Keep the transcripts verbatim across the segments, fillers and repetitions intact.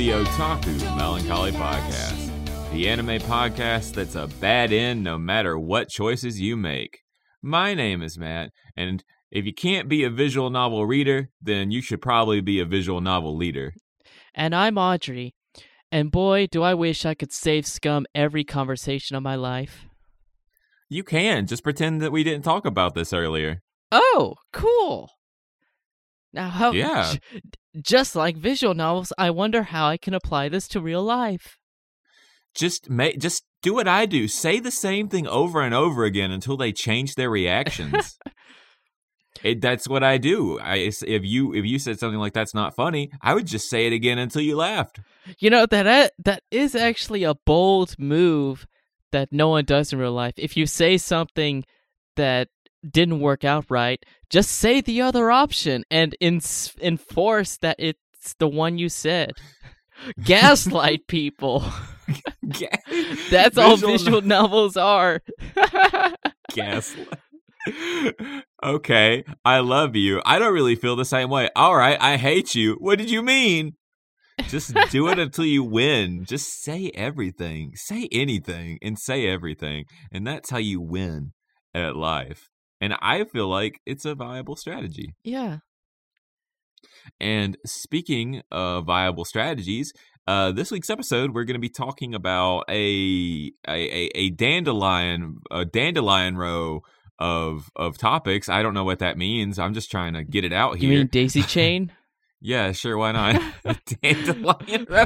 the Otaku Melancholy Podcast, the anime podcast that's a bad end no matter what choices you make. My name is Matt, and if you can't be a visual novel reader, then you should probably be a visual novel leader. And I'm Audrey, and boy, do I wish I could save scum every conversation of my life. You can, just pretend that we didn't talk about this earlier. Oh, cool! Now, how, Yeah. j- just like visual novels, I wonder how I can apply this to real life. Just make, just do what I do. Say the same thing over and over again until they change their reactions. it, that's what I do. I, if you if you said something like that's not funny, I would just say it again until you laughed. You know, that that is actually a bold move that no one does in real life. If you say something that didn't work out right, just say the other option and ins- enforce that it's the one you said. Gaslight people. Ga- That's all visual visual no- novels are. Gaslight. Okay, I love you. I don't really feel the same way. All right, I hate you. What did you mean? Just do it until you win. Just say everything. Say anything and say everything. And that's how you win at life. And I feel like it's a viable strategy. Yeah. And speaking of viable strategies, uh, this week's episode we're going to be talking about a a, a dandelion a dandelion row of of topics. I don't know what that means. I'm just trying to get it out You here. mean daisy chain? Yeah, sure. Why not? A dandelion row.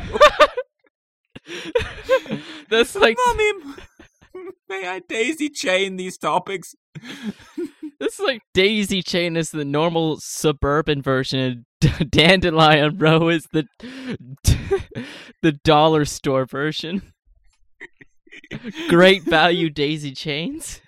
That's like Mommy, may I daisy chain these topics? this is like daisy chain is the normal suburban version. And Dandelion row is the the dollar store version. Great value daisy chains.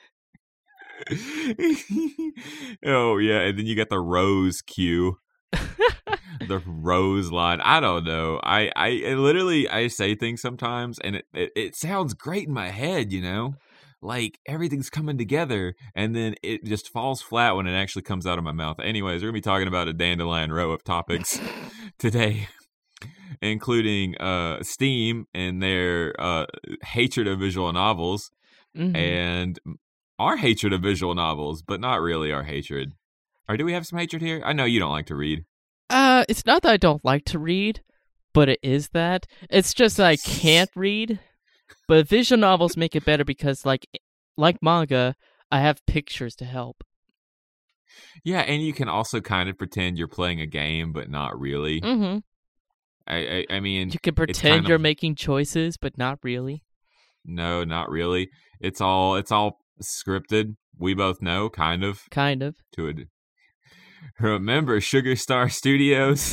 Oh yeah, and then you got the rose queue. The rose line. I don't know. I, I, I literally I say things sometimes and it, it, it sounds great in my head, you know? Like everything's coming together and then it just falls flat when it actually comes out of my mouth. Anyways, we're gonna be talking about a dandelion row of topics today, including uh Steam and their uh hatred of visual novels Mhm. and our hatred of visual novels, but not really our hatred. Or do we have some hatred here? I know you don't like to read. Uh, it's not that I don't like to read, but it is that. It's just that I can't read. But visual novels make it better because, like, like manga, I have pictures to help. Yeah, and you can also kind of pretend you're playing a game, but not really. Mm-hmm. I, I, I mean, You can it's pretend kind you're of- making choices, but not really. no, not really. It's all, it's all scripted. We both know, kind of. Kind of. To a, remember Sugar Star Studios?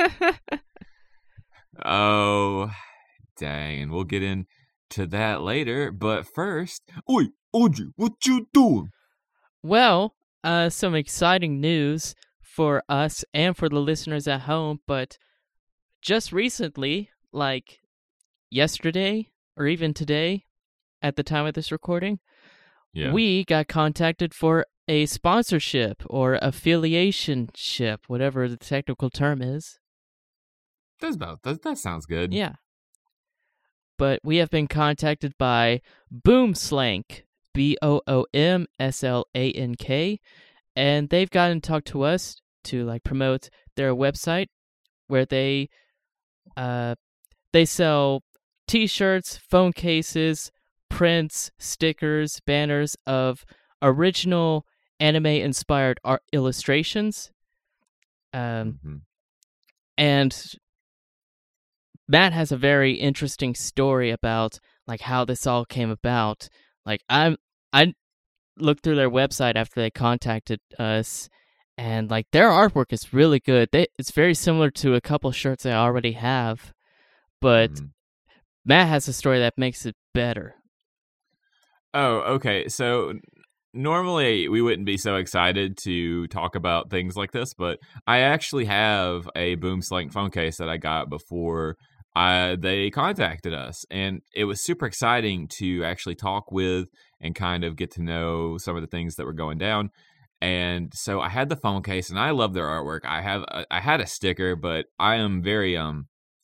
Oh, dang, and we'll get into that later. But first, oi, Audrey, what you doing? Well, uh, some exciting news for us and for the listeners at home, but just recently, like yesterday or even today, at the time of this recording, Yeah. we got contacted for a sponsorship or affiliationship, whatever the technical term is. That's about that. That sounds good. Yeah. But we have been contacted by Boomslank, B O O M S L A N K, and they've gotten to talk to us to like promote their website where they uh they sell t-shirts, phone cases, prints, stickers, banners of original anime-inspired art illustrations. Um, Mhm. and Matt has a very interesting story about like how this all came about. Like I'm, I looked through their website after they contacted us, and like their artwork is really good. They, it's very similar to a couple shirts I already have, but Mhm. Matt has a story that makes it better. Oh, okay. So n- normally we wouldn't be so excited to talk about things like this, but I actually have a Boomslank phone case that I got before I, they contacted us, and it was super exciting to actually talk with and kind of get to know some of the things that were going down. And so I had the phone case, and I love their artwork. I have a, I had a sticker, but I am very um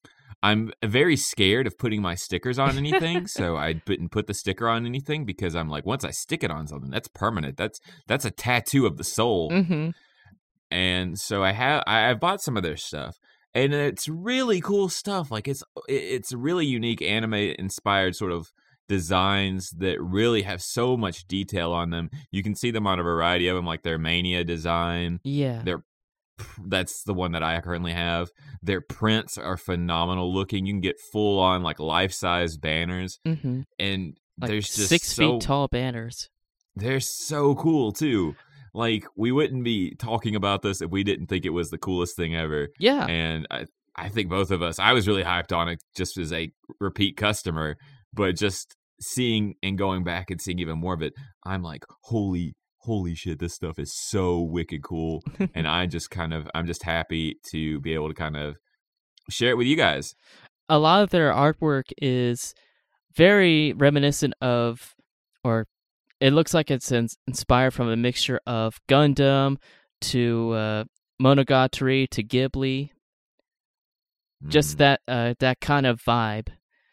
I'm very scared of putting my stickers on anything, so I didn't put the sticker on anything because I'm like, once I stick it on something, that's permanent. That's that's a tattoo of the soul. Mm-hmm. And so I have I I bought some of their stuff, and it's really cool stuff. Like it's it's really unique anime inspired sort of designs that really have so much detail on them. You can see them on a variety of them, like their Mania design. Yeah. Their That's the one that I currently have. Their prints are phenomenal looking. You can get full on like life size banners, Mm-hmm. and Like there's just six so, feet tall banners. They're so cool too. Like we wouldn't be talking about this if we didn't think it was the coolest thing ever. Yeah. And I, I think both of us. I was really hyped on it just as a repeat customer, but just seeing and going back and seeing even more of it, I'm like, holy. Holy shit, this stuff is so wicked cool. And I just kind of, I'm just happy to be able to kind of share it with you guys. A lot of their artwork is very reminiscent of, or it looks like it's in- inspired from a mixture of Gundam to uh, Monogatari to Ghibli. Just Mm. that uh, that kind of vibe.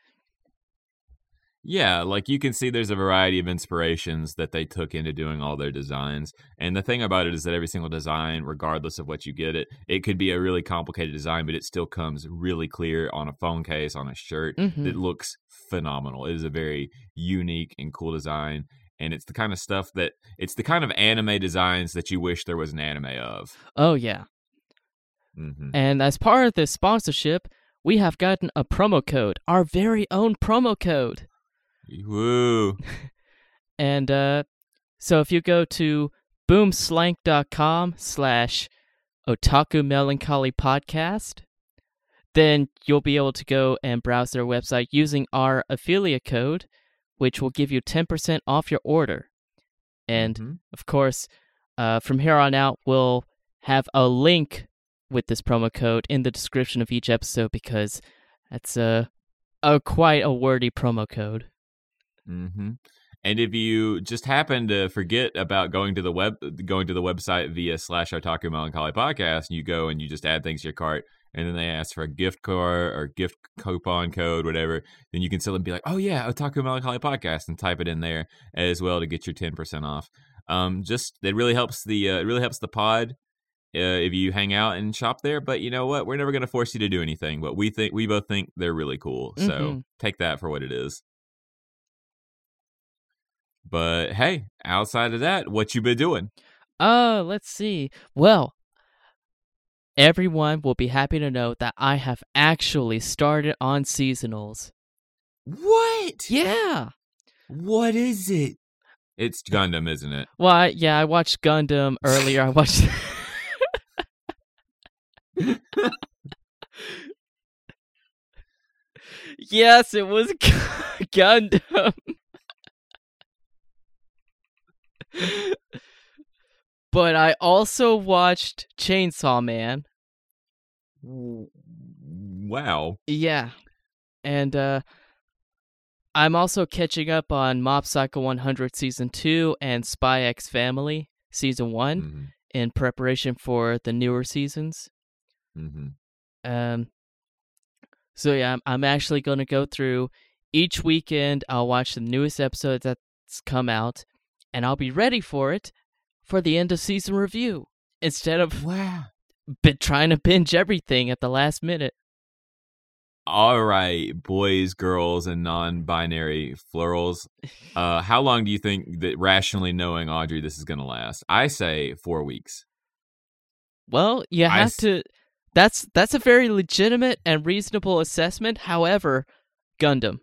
Yeah, like you can see there's a variety of inspirations that they took into doing all their designs. And the thing about it is that every single design, regardless of what you get it, it could be a really complicated design, but it still comes really clear on a phone case, on a shirt. Mhm. It looks phenomenal. It is a very unique and cool design. And it's the kind of stuff that, it's the kind of anime designs that you wish there was an anime of. Oh, yeah. Mm-hmm. And as part of this sponsorship, we have gotten a promo code, our very own promo code. Woo. And uh, so if you go to boomslank.com slash otaku melancholy podcast, then you'll be able to go and browse their website using our affiliate code, which will give you ten percent off your order. And, Mhm. of course, uh, from here on out, we'll have a link with this promo code in the description of each episode because that's a, a quite a wordy promo code. Mm-hmm. And if you just happen to forget about going to the web, going to the website via slash Otaku Melancholy Podcast, and you go and you just add things to your cart, and then they ask for a gift card or gift coupon code, whatever, then you can still be like, oh yeah, Otaku Melancholy Podcast, and type it in there as well to get your ten percent off. Um, just it really helps the uh, it really helps the pod. Uh, if you hang out and shop there, but you know what? We're never going to force you to do anything. But we think we both think they're really cool, so Mhm. take that for what it is. But hey, outside of that, what you been doing? Uh, let's see. Well, everyone will be happy to know that I have actually started on seasonals. What? Yeah. What is it? It's Gundam, isn't it? Well, I, yeah, I watched Gundam earlier. I watched. Yes, it was Gundam. But I also watched Chainsaw Man. Wow. Yeah. And uh, I'm also catching up on Mob Psycho one hundred Season two and Spy X Family Season one Mm-hmm. in preparation for the newer seasons. Mm-hmm. Um. So yeah, I'm, I'm actually going to go through each weekend. I'll watch the newest episode that's come out, and I'll be ready for it for the end of season review instead of Wow. b- trying to binge everything at the last minute. All right, boys, girls, and non-binary plurals. Uh, how long do you think that, rationally knowing Audrey, this is going to last? I say four weeks. Well, you I have s- to. That's that's a very legitimate and reasonable assessment. However, Gundam,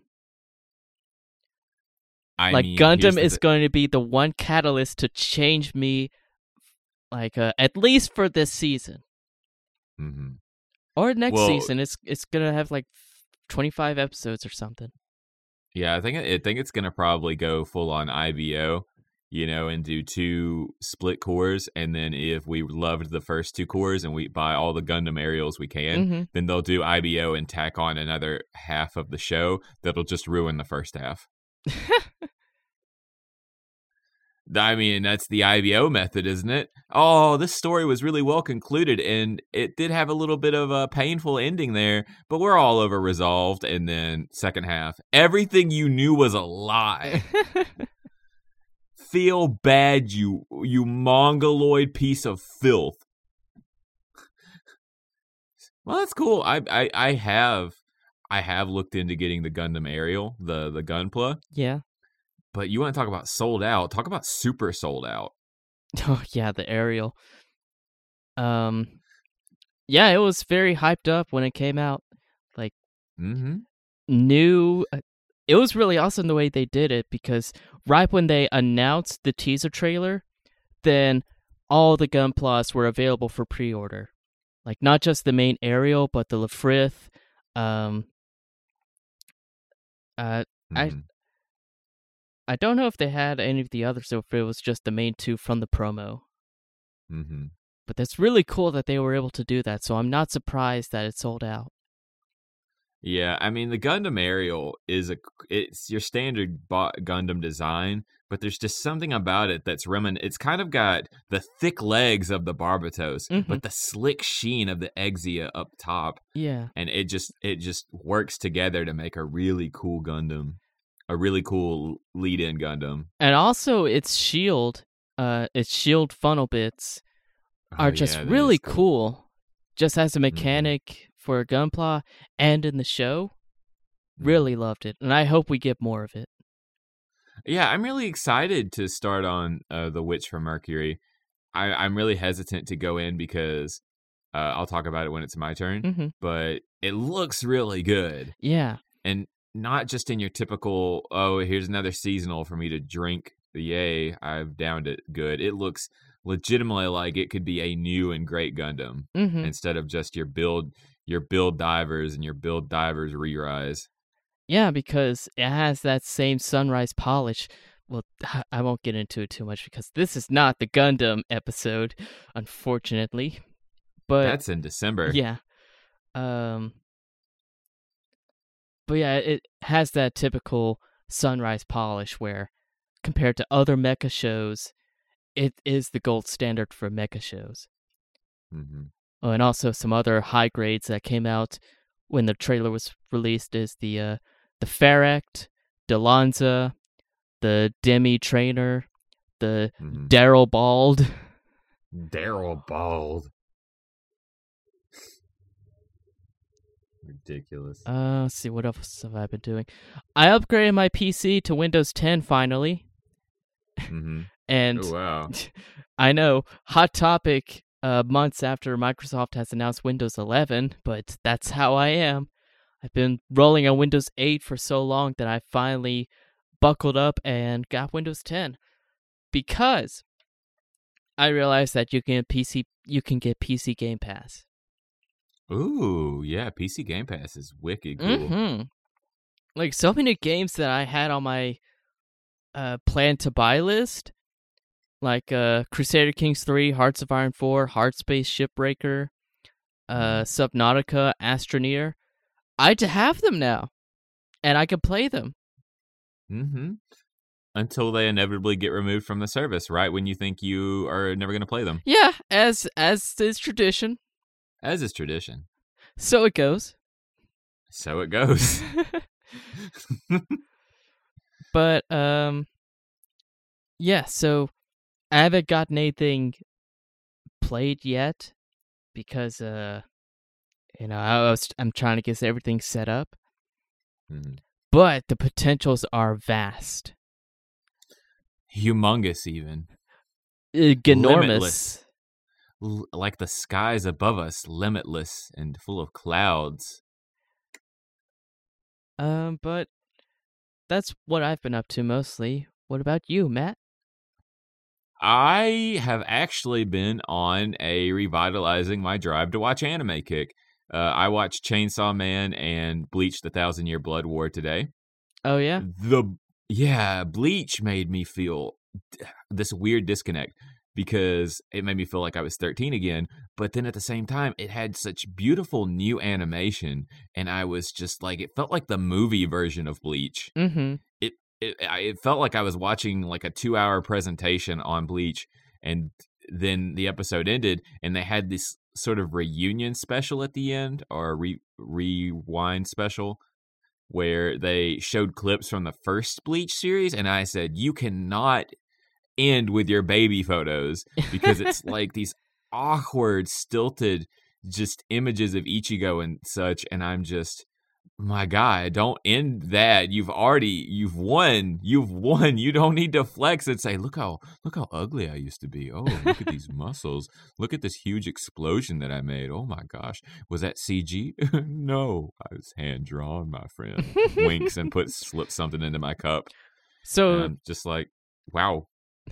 I like mean, here's Gundam the is thi- going to be the one catalyst to change me, like uh, at least for this season Mhm. or next Well- season. It's it's gonna have like twenty-five episodes or something. Yeah, I think I think it's gonna probably go full on I V O, you know, and do two split cores, and then if we loved the first two cores and we buy all the Gundam aerials we can, Mhm. then they'll do I B O and tack on another half of the show that'll just ruin the first half. I mean, that's the I B O method, isn't it? Oh, this story was really well concluded, and it did have a little bit of a painful ending there, but we're all over resolved. And then second half, everything you knew was a lie. Feel bad, you you mongoloid piece of filth. Well, that's cool. I I, I have I have looked into getting the Gundam Aerial, the the Gunpla. Yeah. But you want to talk about sold out? Talk about super sold out. Oh yeah, the Aerial. Um, yeah, it was very hyped up when it came out. Like, mm-hmm. new. Uh, it was really awesome the way they did it, because right when they announced the teaser trailer, then all the Gunplas were available for pre-order. Like, not just the main Aerial, but the Lefrith. Um, uh, mm-hmm. I. I don't know if they had any of the others, or if it was just the main two from the promo. Mm-hmm. But that's really cool that they were able to do that, so I'm not surprised that it sold out. Yeah, I mean, the Gundam Aerial is a it's your standard Gundam design, but there's just something about it that's remin. It's kind of got the thick legs of the Barbatos, mm-hmm. but the slick sheen of the Exia up top. Yeah, and it just it just works together to make a really cool Gundam. A really cool lead-in Gundam. And also its shield, uh, its shield funnel bits are oh, just yeah, really cool. cool. Just as a mechanic mm-hmm. for a Gunpla and in the show. Really mm-hmm. loved it. And I hope we get more of it. Yeah, I'm really excited to start on uh, The Witch from Mercury. I, I'm really hesitant to go in because uh, I'll talk about it when it's my turn. Mm-hmm. But it looks really good. Yeah. And not just in your typical, oh, here's another seasonal for me to drink. Yay, I've downed it. Good. It looks legitimately like it could be a new and great Gundam mm-hmm. instead of just your build, your build divers and your build divers re-rise. Yeah, because it has that same sunrise polish. Well, I won't get into it too much because this is not the Gundam episode, unfortunately. But that's in December. Yeah. Um. But yeah, it has that typical sunrise polish where, compared to other mecha shows, it is the gold standard for mecha shows. Mm-hmm. Oh, and also some other high grades that came out when the trailer was released is the uh, the Ferrect, Delanza, the Demi Trainer, the mm-hmm. Daryl Bald. Daryl Bald. Ridiculous. Uh, let's see, what else have I been doing? I upgraded my P C to Windows ten finally. Mm-hmm. And oh, wow. I know, hot topic uh, months after Microsoft has announced Windows eleven, but that's how I am. I've been rolling on Windows eight for so long that I finally buckled up and got Windows ten. Because I realized that you can get P C, you can get P C Game Pass. Ooh, yeah, P C Game Pass is wicked cool. Mm-hmm. Like, so many games that I had on my uh, plan to buy list, like uh, Crusader Kings three, Hearts of Iron four, Heartspace Shipbreaker, uh, Subnautica, Astroneer, I have them now, and I can play them. Mm-hmm. Until they inevitably get removed from the service, right when you think you are never going to play them. Yeah, as as is tradition. As is tradition. So it goes. So it goes. But, um, yeah, so I haven't gotten anything played yet because, uh, you know, I was, I'm trying to get everything set up. Mm-hmm. But the potentials are vast. Humongous, even. Uh, ginormous. L- like the skies above us, limitless and full of clouds. Um, but that's what I've been up to mostly. What about you, Matt? I have actually been on a revitalizing my drive to watch anime kick. Uh, I watched Chainsaw Man and Bleach: The Thousand Year Blood War today. Oh, yeah? The Yeah, Bleach made me feel this weird disconnect because it made me feel like I was thirteen again. But then at the same time, it had such beautiful new animation. And I was just like, it felt like the movie version of Bleach. Mm-hmm. It it, it felt like I was watching like a two hour presentation on Bleach, and then the episode ended, and they had this sort of reunion special at the end, or a re- rewind special, where they showed clips from the first Bleach series, and I said, you cannot end with your baby photos, because it's like these awkward, stilted, just images of Ichigo and such, and I'm just, my God, don't end that. You've already, you've won. You've won. You don't need to flex and say, look how, look how ugly I used to be. Oh, look at these muscles. Look at this huge explosion that I made. Oh my gosh. Was that C G? No, I was hand drawn, my friend. Winks and puts, slips something into my cup. So, and I'm just like, wow.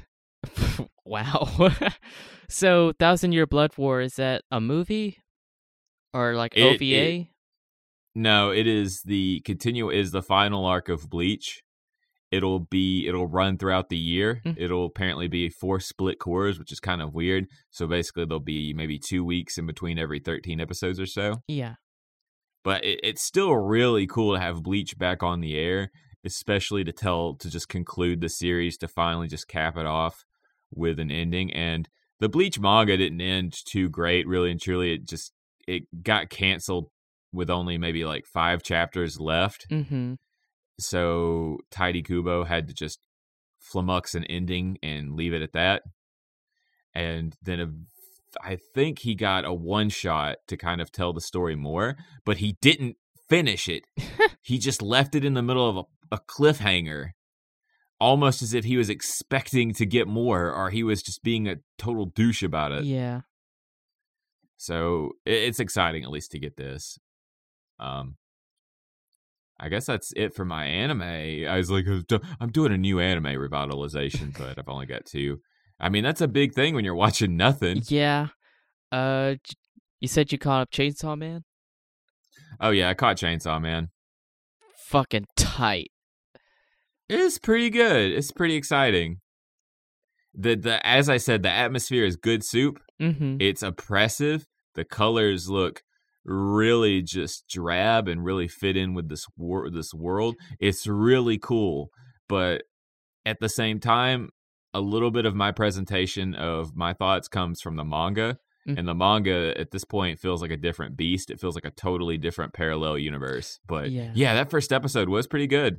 wow. So, Thousand Year Blood War, is that a movie or like It- O V A? it- No, it is the continue is the final arc of Bleach. It'll be it'll run throughout the year. Mm. It'll apparently be four split cores, which is kind of weird. So basically, there'll be maybe two weeks in between every thirteen episodes or so. Yeah. But it, it's still really cool to have Bleach back on the air, especially to tell to just conclude the series, to finally just cap it off with an ending. And the Bleach manga didn't end too great, really and truly. It just it got canceled with only maybe like five chapters left. Mm-hmm. So Tidy Kubo had to just flummox an ending and leave it at that. And then a, I think he got a one shot to kind of tell the story more, but he didn't finish it. He just left it in the middle of a, a cliffhanger, almost as if he was expecting to get more, or he was just being a total douche about it. Yeah. So it, it's exciting, at least, to get this. Um, I guess that's it for my anime. I was like, I'm doing a new anime revitalization, but I've only got two. I mean, that's a big thing when you're watching nothing. Yeah. Uh, j- you said you caught up Chainsaw Man? Oh yeah, I caught Chainsaw Man. Fucking tight. It's pretty good. It's pretty exciting. The the as I said, the atmosphere is good soup. Mm-hmm. It's oppressive. The colors look really just drab and really fit in with this wor- this world. It's really cool, but at the same time, a little bit of my presentation of my thoughts comes from the manga, Mm. and the manga at this point feels like a different beast. It feels like a totally different parallel universe. But Yeah. yeah, that first episode was pretty good.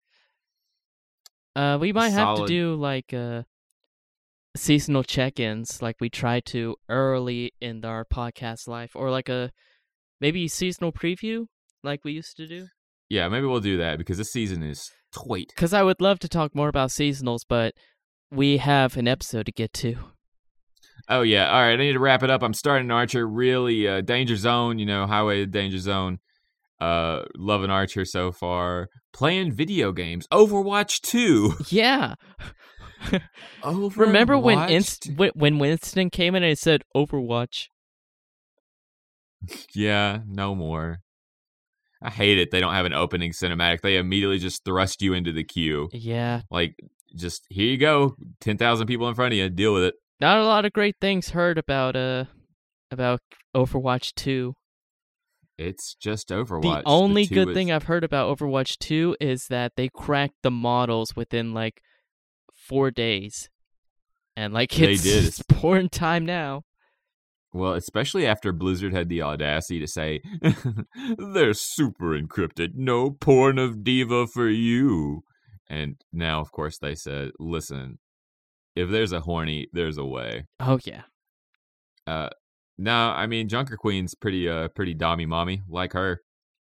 Uh, we might have to Solid. do like uh seasonal check-ins, like we tried to early in our podcast life, or like a maybe seasonal preview, like we used to do. Yeah, maybe we'll do that because this season is tight. Because I would love to talk more about seasonals, but we have an episode to get to. Oh yeah, all right. I need to wrap it up. I'm starting Archer. Really, uh, Danger Zone. You know, Highway to Danger Zone. Uh, loving Archer so far. Playing video games. Overwatch two. Yeah. Overwatch. Remember when Inst- when when Winston came in and said Overwatch? Yeah, no more. I hate it. They don't have an opening cinematic. They immediately just thrust you into the queue. Yeah. Like, just here you go. ten thousand people in front of you. Deal with it. Not a lot of great things heard about uh about Overwatch two. It's just Overwatch. The only two good is- thing I've heard about Overwatch two is that they cracked the models within like four days. And like They it's, did. it's porn time now. Well, especially after Blizzard had the audacity to say, they're super encrypted. No porn of Diva for you. And now, of course, they said, listen, if there's a horny, there's a way. Oh yeah. Uh, no, I mean, Junker Queen's pretty, uh, pretty dommy mommy, like her.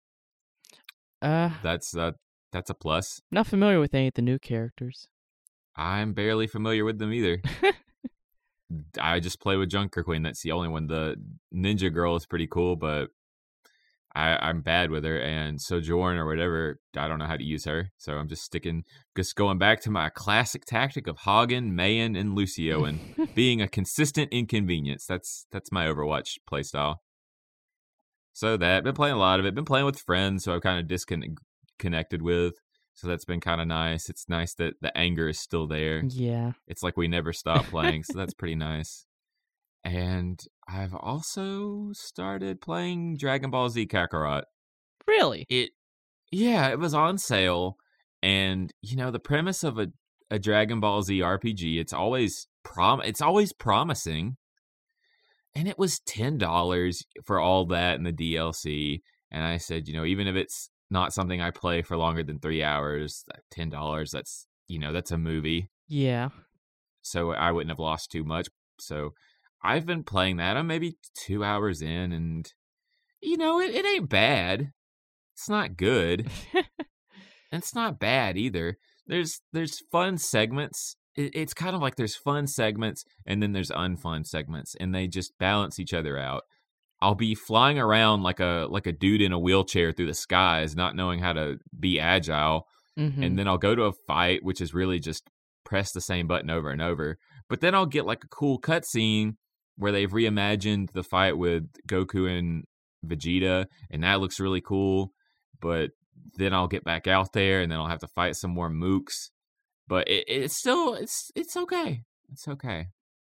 Uh That's, uh, that's a plus. not familiar with any of the new characters. I'm barely familiar with them either. I just play with Junker Queen. That's the only one. The Ninja Girl is pretty cool, but I, I'm bad with her. And Sojourn or whatever, I don't know how to use her. So I'm just sticking, just going back to my classic tactic of Hagen, Mayan, and Lucio, and being a consistent inconvenience. That's that's my Overwatch playstyle. So that, been playing a lot of it. Been playing with friends who I've kind of disconnected with. So that's been kind of nice. It's nice that the anger is still there. Yeah. It's like we never stop playing, so that's pretty nice. And I've also started playing Dragon Ball Z Kakarot. Really? It, yeah, it was on sale, And you know, the premise of a, a Dragon Ball Z R P G, it's always prom it's always promising. And it was ten dollars for all that and the D L C. And I said, you know, even if it's not something I play for longer than three hours, ten dollars, that's, you know, that's a movie. Yeah. So I wouldn't have lost too much. So I've been playing that. I'm maybe two hours in, and, you know, it, it ain't bad. It's not good. It's not bad either. There's there's fun segments. It, it's kind of like there's fun segments, and then there's unfun segments, and they just balance each other out. I'll be flying around like a like a dude in a wheelchair through the skies, not knowing how to be agile, Mm-hmm. and then I'll go to a fight, which is really just press the same button over and over. But then I'll get like a cool cutscene where they've reimagined the fight with Goku and Vegeta, and that looks really cool. But then I'll get back out there, and then I'll have to fight some more mooks. But it, it's still it's it's okay. It's okay.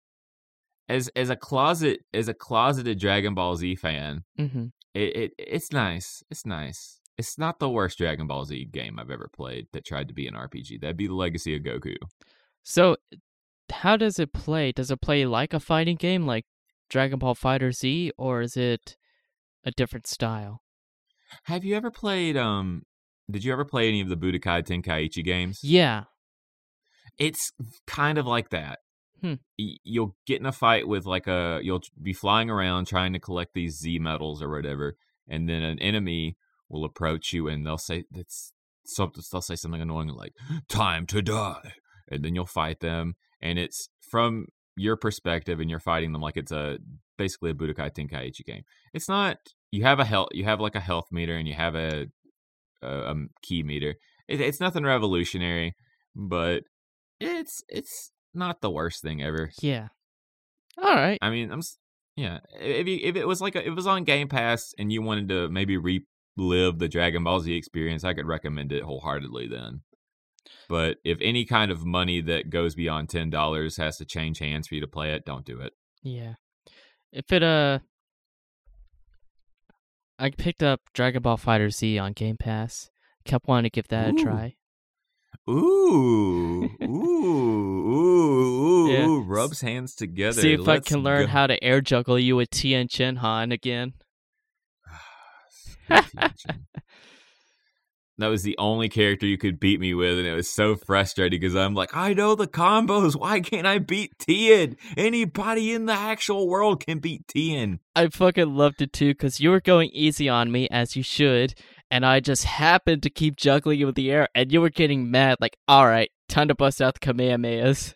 As as a closet as a closeted Dragon Ball Z fan, Mm-hmm. it, it it's nice. It's nice. It's not the worst Dragon Ball Z game I've ever played that tried to be an R P G. That'd be the Legacy of Goku. So, how does it play? Does it play like a fighting game, like Dragon Ball Fighter Z, or is it a different style? Have you ever played? Um, did you ever play any of the Budokai Tenkaichi games? Yeah. It's kind of like that. Hmm. Y- You'll get in a fight with like a. You'll be flying around trying to collect these Z medals or whatever, and then an enemy will approach you, and they'll say that's something. They'll say something annoying like "Time to die," and then you'll fight them, and it's from your perspective, and you're fighting them like it's a basically a Budokai Tenkaichi game. It's not. You have a health. You have like a health meter, and you have a a, a key meter. It, it's nothing revolutionary, but it's it's not the worst thing ever. Yeah. All right. I mean, I'm s- yeah. If you, if it was like a, if it was on Game Pass and you wanted to maybe relive the Dragon Ball Z experience, I could recommend it wholeheartedly then. But if any kind of money that goes beyond ten dollars has to change hands for you to play it, don't do it. Yeah. If it uh, I picked up Dragon Ball Fighter Z on Game Pass. Kept wanting to give that Ooh. a try. Ooh, ooh, ooh, ooh, Yeah. ooh, rubs hands together. See if Let's I can learn go. how to air juggle you with Tien Shinhan again. That was the only character you could beat me with, and it was so frustrating because I'm like, I know the combos. Why can't I beat Tien? Anybody in the actual world can beat Tien. I fucking loved it too, because you were going easy on me, as you should, and I just happened to keep juggling you with the air, and you were getting mad, like, alright, time to bust out the Kamehamehas.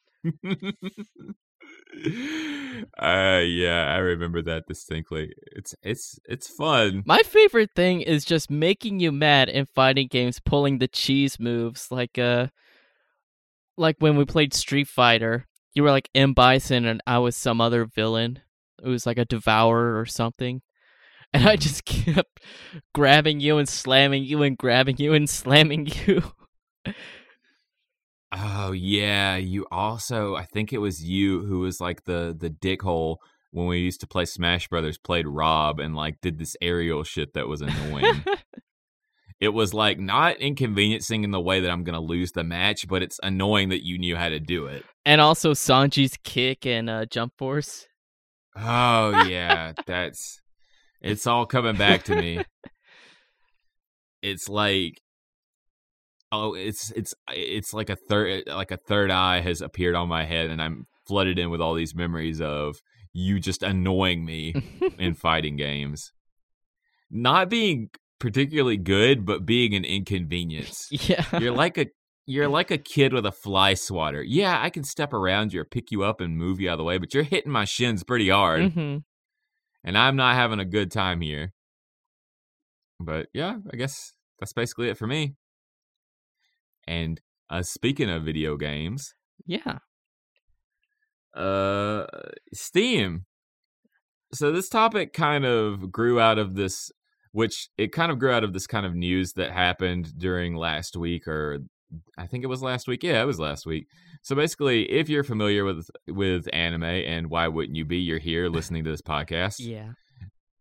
uh yeah, I remember that distinctly. It's it's it's fun. My favorite thing is just making you mad in fighting games, pulling the cheese moves, like uh, like when we played Street Fighter, you were like M. Bison and I was some other villain. It was like a devourer or something. And I just kept grabbing you and slamming you and grabbing you and slamming you. Oh yeah, you also, I think it was you who was like the the dickhole when we used to play Smash Brothers, played Rob and like did this aerial shit that was annoying. It was like not inconveniencing in the way that I'm going to lose the match, but it's annoying that you knew how to do it. And also Sanji's kick and uh, jump force. Oh yeah, that's it's all coming back to me. It's like oh, it's it's it's like a third like a third eye has appeared on my head, and I'm flooded in with all these memories of you just annoying me in fighting games. Not being particularly good, but being an inconvenience. Yeah. You're like a you're like a kid with a fly swatter. Yeah, I can step around you or pick you up and move you out of the way, but you're hitting my shins pretty hard. Mm-hmm. And I'm not having a good time here. But yeah, I guess that's basically it for me. And uh, speaking of video games, Yeah. uh, Steam. So this topic kind of grew out of this, which it kind of grew out of this kind of news that happened during last week, or I think it was last week. Yeah, it was last week. So basically, if you're familiar with with anime, and why wouldn't you be? You're here listening to this podcast. Yeah.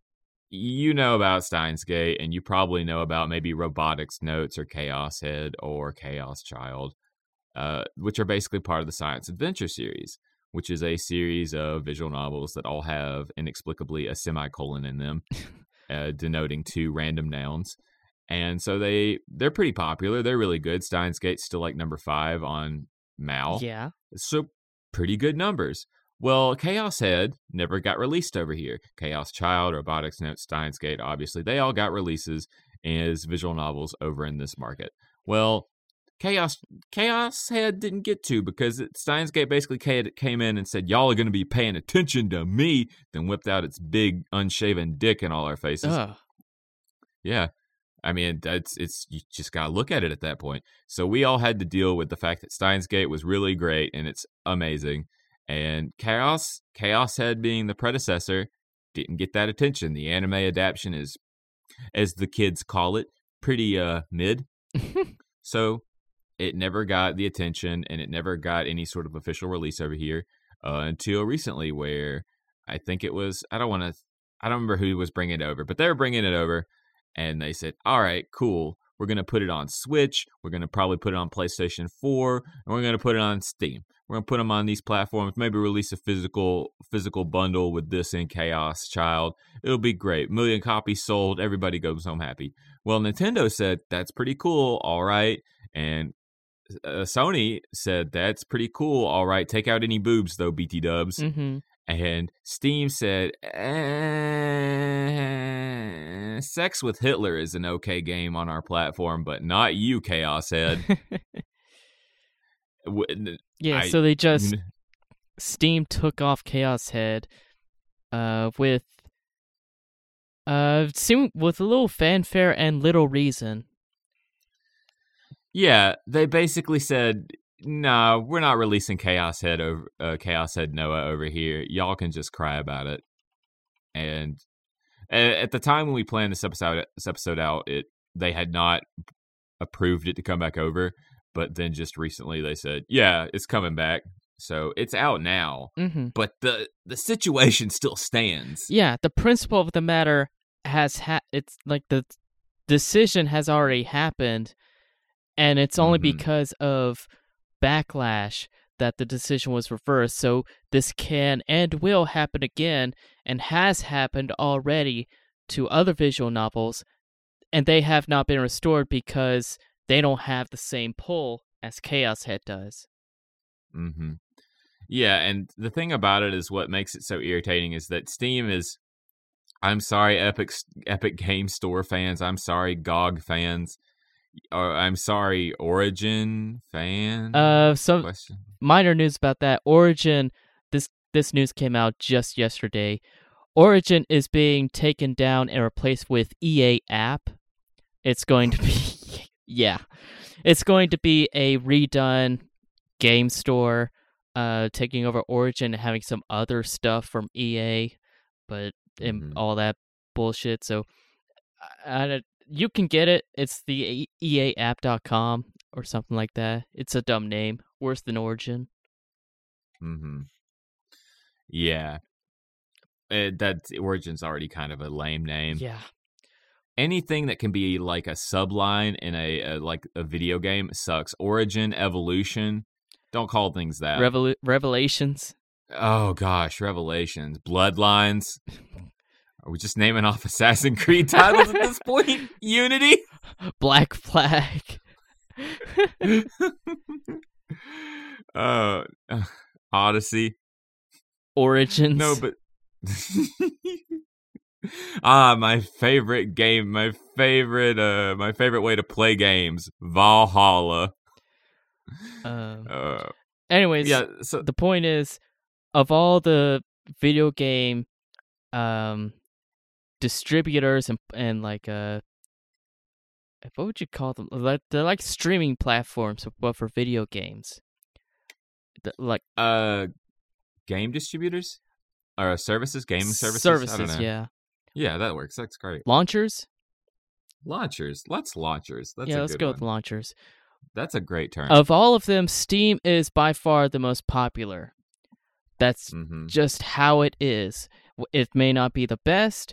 you know about Steins Gate, and you probably know about maybe Robotics Notes or Chaos Head or Chaos Child, uh, which are basically part of the Science Adventure series, which is a series of visual novels that all have inexplicably a semicolon in them, uh, denoting two random nouns. And so they, they're pretty popular. They're really good. Steins Gate's still like number five on M A L. Yeah. So pretty good numbers. Well, Chaos Head never got released over here. Chaos Child, Robotics Notes, Steins Gate, obviously, they all got releases as visual novels over in this market. Well, Chaos Chaos Head didn't get to because it, Steins Gate basically came in and said, y'all are going to be paying attention to me, then whipped out its big unshaven dick in all our faces. Ugh. Yeah. I mean, that's it's you just got to look at it at that point. So we all had to deal with the fact that Steins Gate was really great and it's amazing. And Chaos, Chaos Head being the predecessor, didn't get that attention. The anime adaptation is, as the kids call it, pretty uh mid. So it never got the attention, and it never got any sort of official release over here uh, until recently, where I think it was, I don't want to, I don't remember who was bringing it over, but they were bringing it over, and they said, all right, cool. We're going to put it on Switch. We're going to probably put it on PlayStation four, and we're going to put it on Steam. We're going to put them on these platforms, maybe release a physical physical bundle with this and Chaos Child. It'll be great. Million copies sold. Everybody goes home happy. Well, Nintendo said, that's pretty cool. All right. And uh, Sony said, that's pretty cool. All right. Take out any boobs, though, B T dubs. Mm-hmm. And Steam said, eh, Sex with Hitler is an okay game on our platform, but not you, Chaos Head. Yeah, I, so they just Steam took off Chaos Head, uh, with uh, seem with a little fanfare and little reason. Yeah, they basically said, "No, we're not releasing Chaos Head over uh, Chaos Head Noah over here. Y'all can just cry about it." And at the time when we planned this episode, this episode out, it they had not approved it to come back over. But then just recently they said, yeah, it's coming back. So it's out now. Mm-hmm. But the the situation still stands. Yeah, the principle of the matter has ha- it's like the decision has already happened, and it's only Mm-hmm. because of backlash that the decision was reversed. So this can and will happen again, and has happened already to other visual novels, and they have not been restored because they don't have the same pull as Chaos Head does. Mm-hmm. Yeah, and the thing about it is what makes it so irritating is that Steam is, I'm sorry, Epic Epic Game Store fans, I'm sorry, G O G fans, or I'm sorry, Origin fans. Uh, some Question. minor news about that. Origin, this this news came out just yesterday. Origin is being taken down and replaced with E A App. It's going to be... Yeah, it's going to be a redone game store, uh, taking over Origin and having some other stuff from E A, but and Mm-hmm. all that bullshit. So, I, I, you can get it. It's the E A app dot com or something like that. It's a dumb name, worse than Origin. Mm-hmm. Yeah, uh, that Origin's already kind of a lame name. Yeah. Anything that can be like a subline in a, a like a video game sucks. Origin, Evolution, don't call things that. Revolu- Revelations. Oh gosh, Revelations, Bloodlines. Are we just naming off Assassin's Creed titles at this point? Unity, Black Flag. uh, Odyssey. Origins. No, but ah, my favorite game, my favorite, uh, my favorite way to play games, Valhalla. Um, Uh, anyways, yeah. So the point is, of all the video game um, distributors and and like uh, what would you call them? Like, they're like streaming platforms, but for video games. The, like uh, game distributors or services, gaming services. Services, I don't know. yeah. Yeah, that works. That's great. Launchers. Launchers. Let's launchers. That's yeah, a let's good go one. with launchers. That's a great term. Of all of them, Steam is by far the most popular. That's mm-hmm. just how it is. It may not be the best,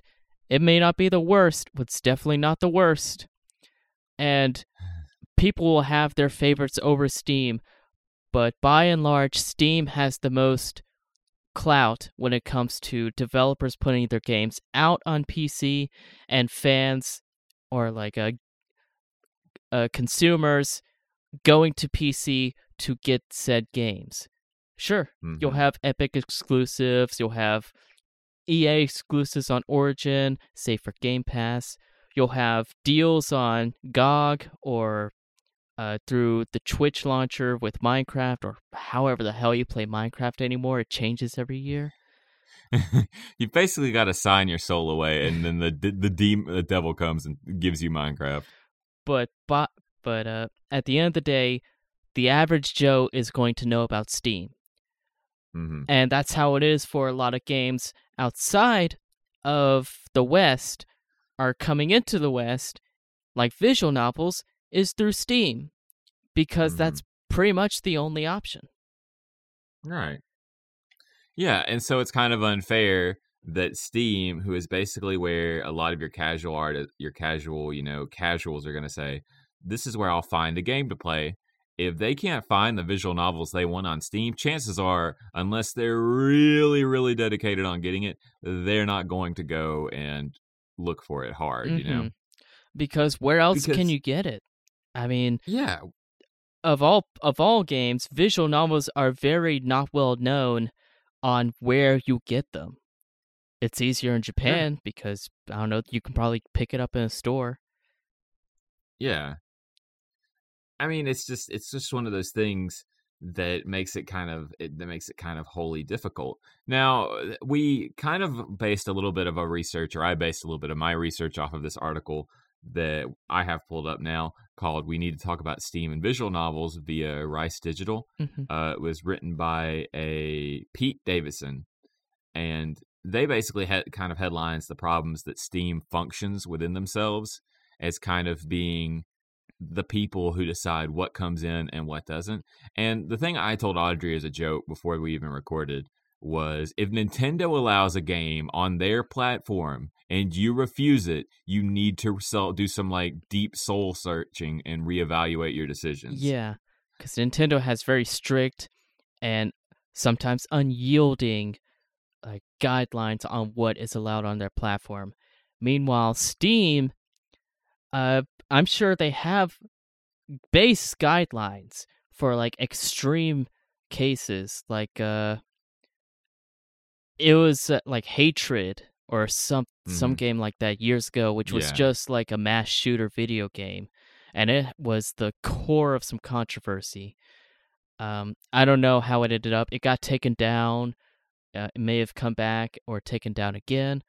It may not be the worst, but it's definitely not the worst. And people will have their favorites over Steam, but by and large, Steam has the most clout when it comes to developers putting their games out on P C and fans or like uh, uh, consumers going to P C to get said games. Sure, mm-hmm. You'll have Epic exclusives, you'll have E A exclusives on Origin, say for Game Pass. You'll have deals on G O G or uh, through the Twitch launcher with Minecraft, or however the hell you play Minecraft anymore. It changes every year. You basically got to sign your soul away, and then the the, de- the devil comes and gives you Minecraft. But but but uh, at the end of the day, the average Joe is going to know about Steam, mm-hmm. and that's how it is for a lot of games outside of the West are coming into the West, like visual novels, is through Steam, because mm-hmm. that's pretty much the only option. Right. Yeah, and so it's kind of unfair that Steam, who is basically where a lot of your casual art, your casual, you know, casuals are going to say, this is where I'll find a game to play. If they can't find the visual novels they want on Steam, chances are, unless they're really, really dedicated on getting it, they're not going to go and look for it hard, mm-hmm. you know? Because where else because, can you get it? I mean, yeah. Of all of all games, visual novels are very not well known on where you get them. It's easier in Japan yeah. because, I don't know, you can probably pick it up in a store. Yeah. I mean, it's just it's just one of those things that makes it kind of it, that makes it kind of wholly difficult. Now, we kind of based a little bit of a research, or I based a little bit of my research off of this article that I have pulled up now called "We Need to Talk About Steam and Visual Novels" via Rice Digital. Mm-hmm. Uh, it was written by a Pete Davidson, and they basically had kind of headlines the problems that Steam functions within themselves as kind of being the people who decide what comes in and what doesn't. And the thing I told Audrey as a joke before we even recorded was, if Nintendo allows a game on their platform and you refuse it, you need to do some like deep soul searching and reevaluate your decisions. Yeah, because Nintendo has very strict and sometimes unyielding like guidelines on what is allowed on their platform. Meanwhile, Steam, uh, I'm sure they have base guidelines for like extreme cases, like uh, it was uh, like Hatred or some mm-hmm. some game like that years ago, which was yeah. just like a mass shooter video game, and it was the core of some controversy. Um, I don't know how it ended up. It got taken down. Uh, it may have come back or taken down again.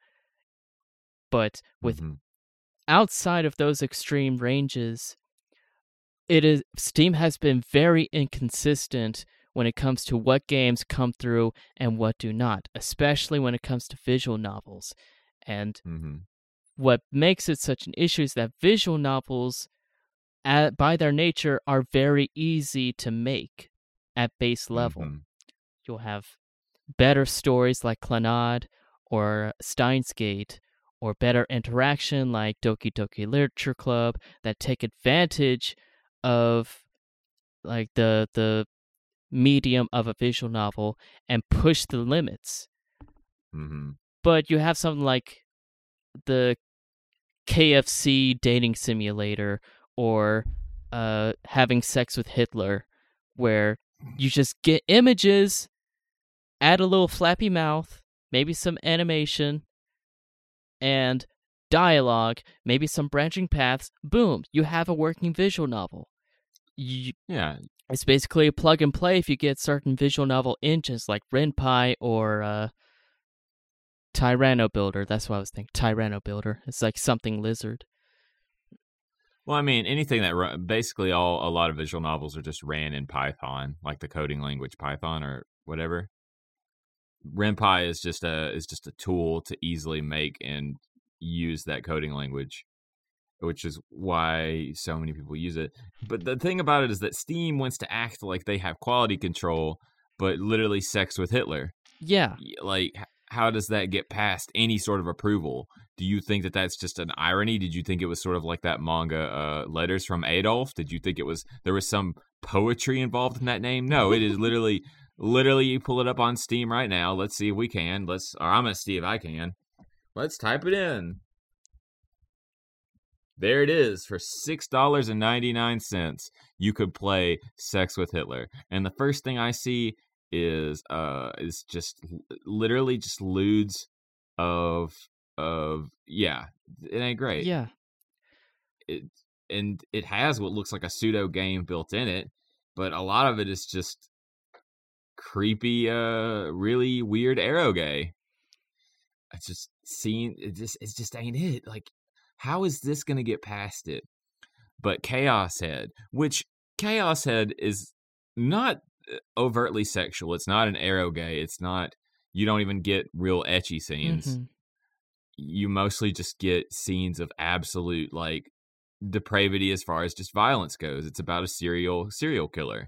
But with mm-hmm. outside of those extreme ranges, it is Steam has been very inconsistent when it comes to what games come through and what do not, especially when it comes to visual novels. And mm-hmm. what makes it such an issue is that visual novels, at, by their nature, are very easy to make at base level. Mm-hmm. You'll have better stories like Clannad or Steins Gate, or better interaction like Doki Doki Literature Club that take advantage of like the the medium of a visual novel and push the limits. Mm-hmm. But you have something like the K F C dating simulator or uh, having sex with Hitler, where you just get images, add a little flappy mouth, maybe some animation, and dialogue, maybe some branching paths. Boom, you have a working visual novel. You, yeah. It's basically a plug and play if you get certain visual novel engines like RenPy or uh, Tyranno Builder. That's what I was thinking. Tyranno Builder. It's like something lizard. Well, I mean, anything that run, basically all a lot of visual novels are just ran in Python, like the coding language Python or whatever. RenPy is just a is just a tool to easily make and use that coding language, which is why so many people use it. But the thing about it is that Steam wants to act like they have quality control, but literally sex with Hitler. Yeah. Like, how does that get past any sort of approval? Do you think that that's just an irony? Did you think it was sort of like that manga, uh, Letters from Adolf? Did you think it was there was some poetry involved in that name? No, it is literally, literally. You pull it up on Steam right now. Let's see if we can. Let's, or I'm gonna see if I can. Let's type it in. There it is for six dollars and ninety nine cents. You could play Sex with Hitler, and the first thing I see is uh is just literally just lewds of. Of yeah, it ain't great. Yeah, it and it has what looks like a pseudo game built in it, but a lot of it is just creepy, uh, really weird eroge. It's just seen. It just it just ain't it. Like, how is this gonna get past it? But Chaos Head, which Chaos Head is not overtly sexual. It's not an eroge. It's not. You don't even get real ecchi scenes. Mm-hmm. You mostly just get scenes of absolute like depravity as far as just violence goes. It's about a serial serial killer.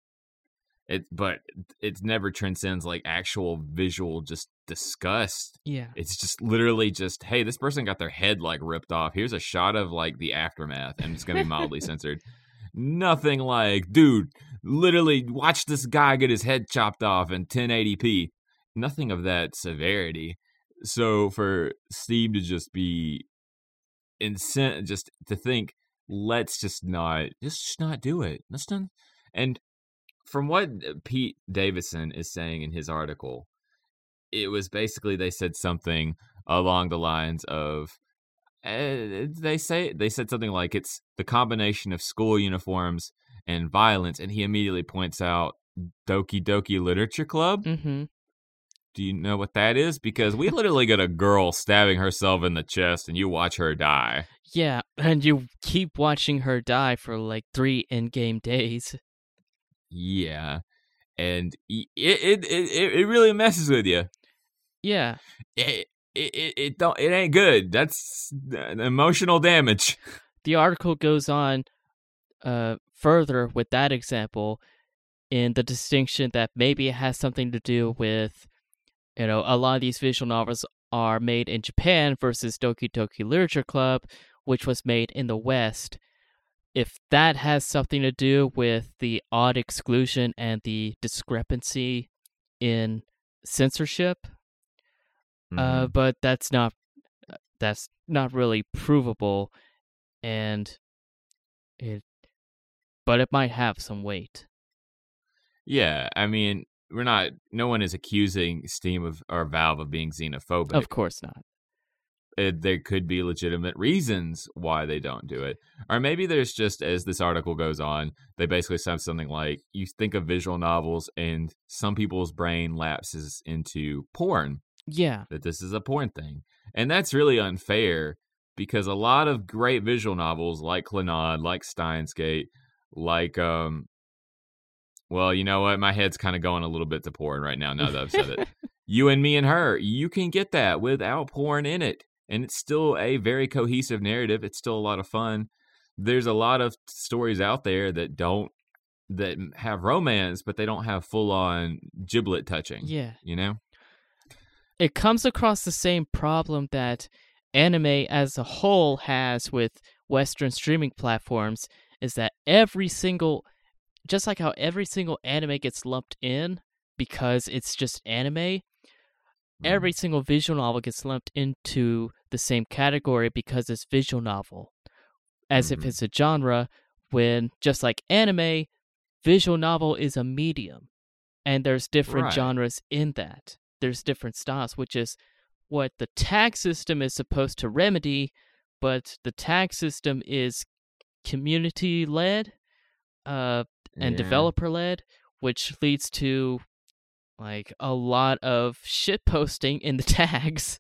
It, but it never transcends like actual visual just disgust. Yeah, it's just literally just, hey, this person got their head like ripped off. Here's a shot of like the aftermath, and it's gonna be mildly censored. Nothing like, dude, literally watch this guy get his head chopped off in ten eighty p. Nothing of that severity. So for Steve to just be incent, just to think, let's just not, just not do it. Let's not. And from what Pete Davidson is saying in his article, it was basically they said something along the lines of, uh, they say they said something like it's the combination of school uniforms and violence, and he immediately points out Doki Doki Literature Club. Mm-hmm. Do you know what that is? Because we literally get a girl stabbing herself in the chest and you watch her die. Yeah, and you keep watching her die for like three in-game days. Yeah. And it it it, it really messes with you. Yeah. It, it, it, it, don't, it ain't good. That's emotional damage. The article goes on uh, further with that example in the distinction that maybe it has something to do with, you know, a lot of these visual novels are made in Japan versus Doki Doki Literature Club, which was made in the West. If that has something to do with the odd exclusion and the discrepancy in censorship, mm-hmm. uh, but that's not that's not really provable, and it, but it might have some weight. Yeah, I mean, we're not. No one is accusing Steam of or Valve of being xenophobic. Of course not. It, there could be legitimate reasons why they don't do it, or maybe there's just, as this article goes on, they basically say something like, "You think of visual novels, and some people's brain lapses into porn." Yeah, that this is a porn thing, and that's really unfair because a lot of great visual novels, like Clannad, like Steins Gate, like um. Well, you know what? My head's kind of going a little bit to porn right now, now that I've said it. You and Me and Her, you can get that without porn in it. And it's still a very cohesive narrative. It's still a lot of fun. There's a lot of stories out there that don't, that have romance, but they don't have full-on giblet touching. Yeah. You know? It comes across the same problem that anime as a whole has with Western streaming platforms, is that every single... Just like how every single anime gets lumped in because it's just anime, mm-hmm. every single visual novel gets lumped into the same category because it's visual novel. As mm-hmm. if it's a genre, when, just like anime, visual novel is a medium. And there's different right. genres in that. There's different styles, which is what the tag system is supposed to remedy, but the tag system is community-led, uh, and yeah. developer-led, which leads to like a lot of shit posting in the tags.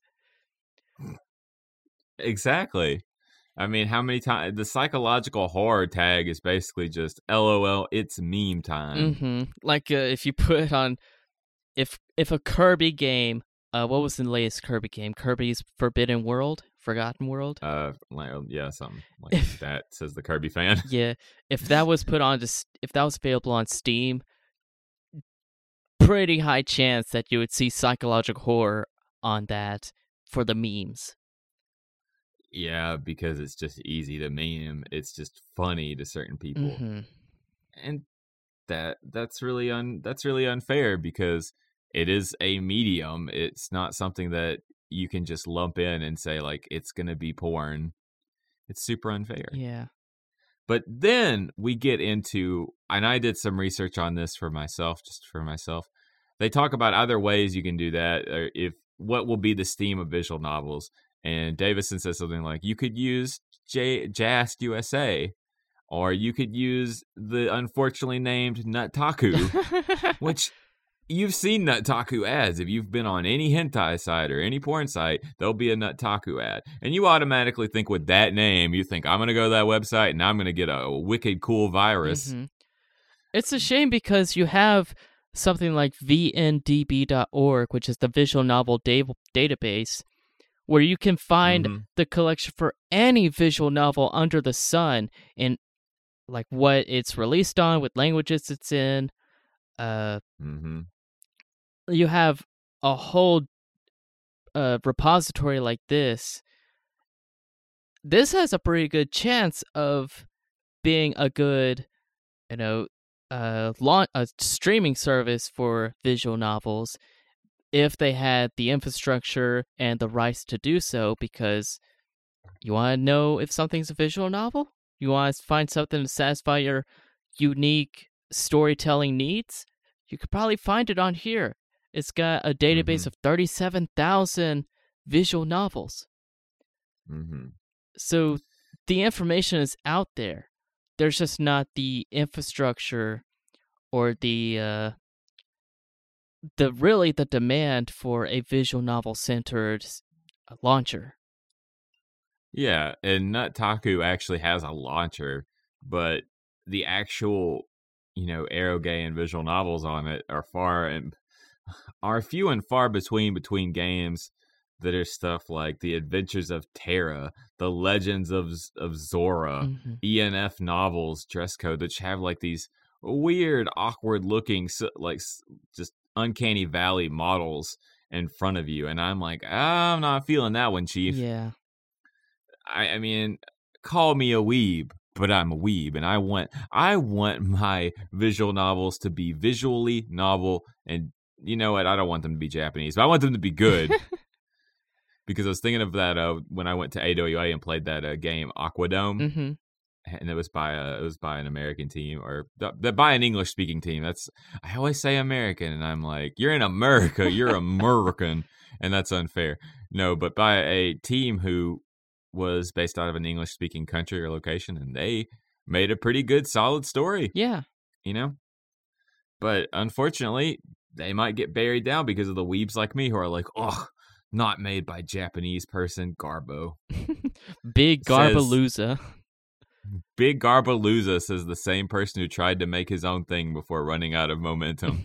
Exactly. I mean, how many times the psychological horror tag is basically just LOL, it's meme time. Mm-hmm. Like uh, if you put on, if if a Kirby game, uh, what was the latest Kirby game? Kirby's Forbidden World, Forgotten World. Uh, like, yeah, something like if, that. Says the Kirby fan. Yeah, if that was put on, to, if that was available on Steam, pretty high chance that you would see psychological horror on that for the memes. Yeah, because it's just easy to meme. It's just funny to certain people. Mm-hmm. And that that's really un that's really unfair because it is a medium. It's not something that you can just lump in and say like it's going to be porn. It's super unfair. Yeah. But then we get into, and I did some research on this for myself, just for myself. They talk about other ways you can do that, or if what will be the Steam of visual novels. And Davison says something like, you could use J- Jast U S A, or you could use the unfortunately named Nuttaku, which you've seen Nuttaku ads. If you've been on any hentai site or any porn site, there'll be a Nuttaku ad. And you automatically think with that name, you think, I'm going to go to that website and I'm going to get a wicked cool virus. Mm-hmm. It's a shame because you have something like V N D B dot org, which is the visual novel da- database, where you can find mm-hmm. the collection for any visual novel under the sun and like what it's released on, what languages it's in. Uh, mm-hmm. You have a whole uh, repository like this. This has a pretty good chance of being a good, you know, uh, launch, a streaming service for visual novels if they had the infrastructure and the rights to do so, because you want to know if something's a visual novel? You want to find something to satisfy your unique storytelling needs? You could probably find it on here. It's got a database mm-hmm. of thirty-seven thousand visual novels. Mm-hmm. So the information is out there. There's just not the infrastructure or the uh, the really the demand for a visual novel centered launcher. Yeah, and Nuttaku actually has a launcher, but the actual, you know, eroge and visual novels on it are far and are few and far between between games that are stuff like The Adventures of Terra, The Legends of of Zora, mm-hmm. E N F novels, Dress Code, which have like these weird, awkward looking, like just uncanny valley models in front of you. And I'm like, I'm not feeling that one, Chief. Yeah. I, I mean, call me a weeb, but I'm a weeb, and I want I want my visual novels to be visually novel, and you know what? I don't want them to be Japanese, but I want them to be good. Because I was thinking of that uh, when I went to A W A and played that uh, game Aquadome, mm-hmm. and it was by a it was by an American team or th- by an English speaking team. That's I always say American, and I'm like, you're in America, you're American, and that's unfair. No, but by a team who was based out of an English speaking country or location, and they made a pretty good, solid story. Yeah, you know. But unfortunately, they might get buried down because of the weebs like me who are like, oh. Not made by Japanese person, Garbo. Big Garbalooza. Big Garbalooza, says the same person who tried to make his own thing before running out of momentum.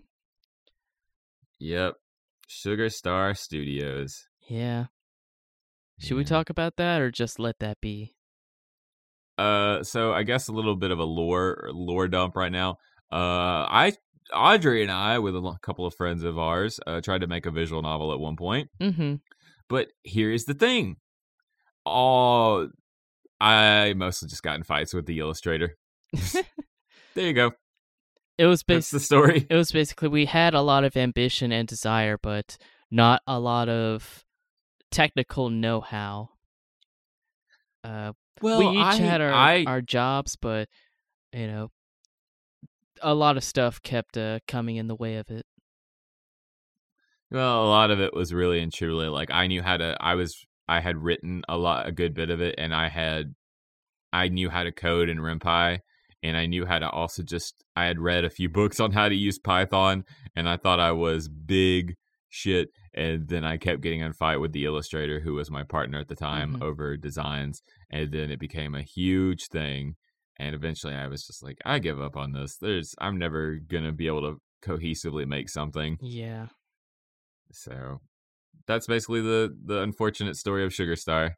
Yep. Sugar Star Studios. Yeah. Should yeah. we talk about that or just let that be? Uh, so I guess a little bit of a lore lore dump right now. Uh, I Audrey and I, with a couple of friends of ours, uh, tried to make a visual novel at one point. Mm-hmm. But here's the thing. Oh, I mostly just got in fights with the illustrator. There you go. It was bas- That's the story. It was basically we had a lot of ambition and desire, but not a lot of technical know-how. Uh, well, we each I, had our, I, our jobs, but, you know, a lot of stuff kept uh, coming in the way of it. Well, a lot of it was really and truly like I knew how to. I was I had written a lot, a good bit of it, and I had I knew how to code in RimPy, and I knew how to also just. I had read a few books on how to use Python, and I thought I was big shit. And then I kept getting in a fight with the illustrator, who was my partner at the time, mm-hmm. over designs, and then it became a huge thing. And eventually I was just like, I give up on this. There's, I'm never going to be able to cohesively make something. Yeah. So that's basically the, the unfortunate story of Sugar Star.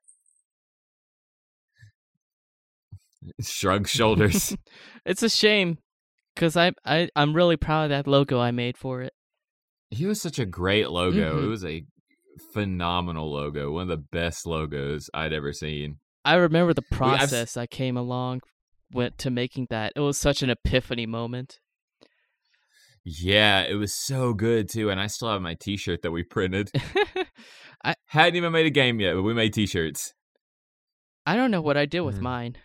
Shrug shoulders. It's a shame because I, I, I'm really proud of that logo I made for it. It was such a great logo. Mm-hmm. It was a phenomenal logo. One of the best logos I'd ever seen. I remember the We- I've process I came along went to making that. It was such an epiphany moment. Yeah, it was so good too, and I still have my T-shirt that we printed. I Hadn't even made a game yet, but we made T-shirts. I don't know what I did with Mm. mine.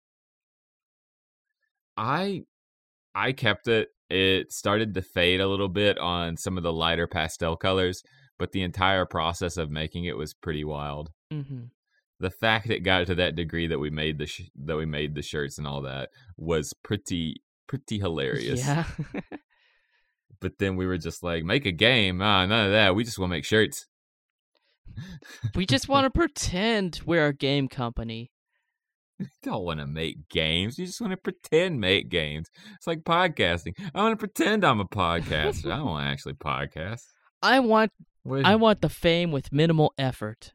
I I kept it. It started to fade a little bit on some of the lighter pastel colors, but the entire process of making it was pretty wild. Mm-hmm. The fact it got to that degree that we made the sh- that we made the shirts and all that was pretty pretty hilarious. Yeah. But then we were just like, make a game. Ah, none of that. We just want to make shirts. We just want to pretend we're a game company. You don't want to make games. You just want to pretend make games. It's like podcasting. I want to pretend I'm a podcaster. I don't want to actually podcast. I want What- I want the fame with minimal effort.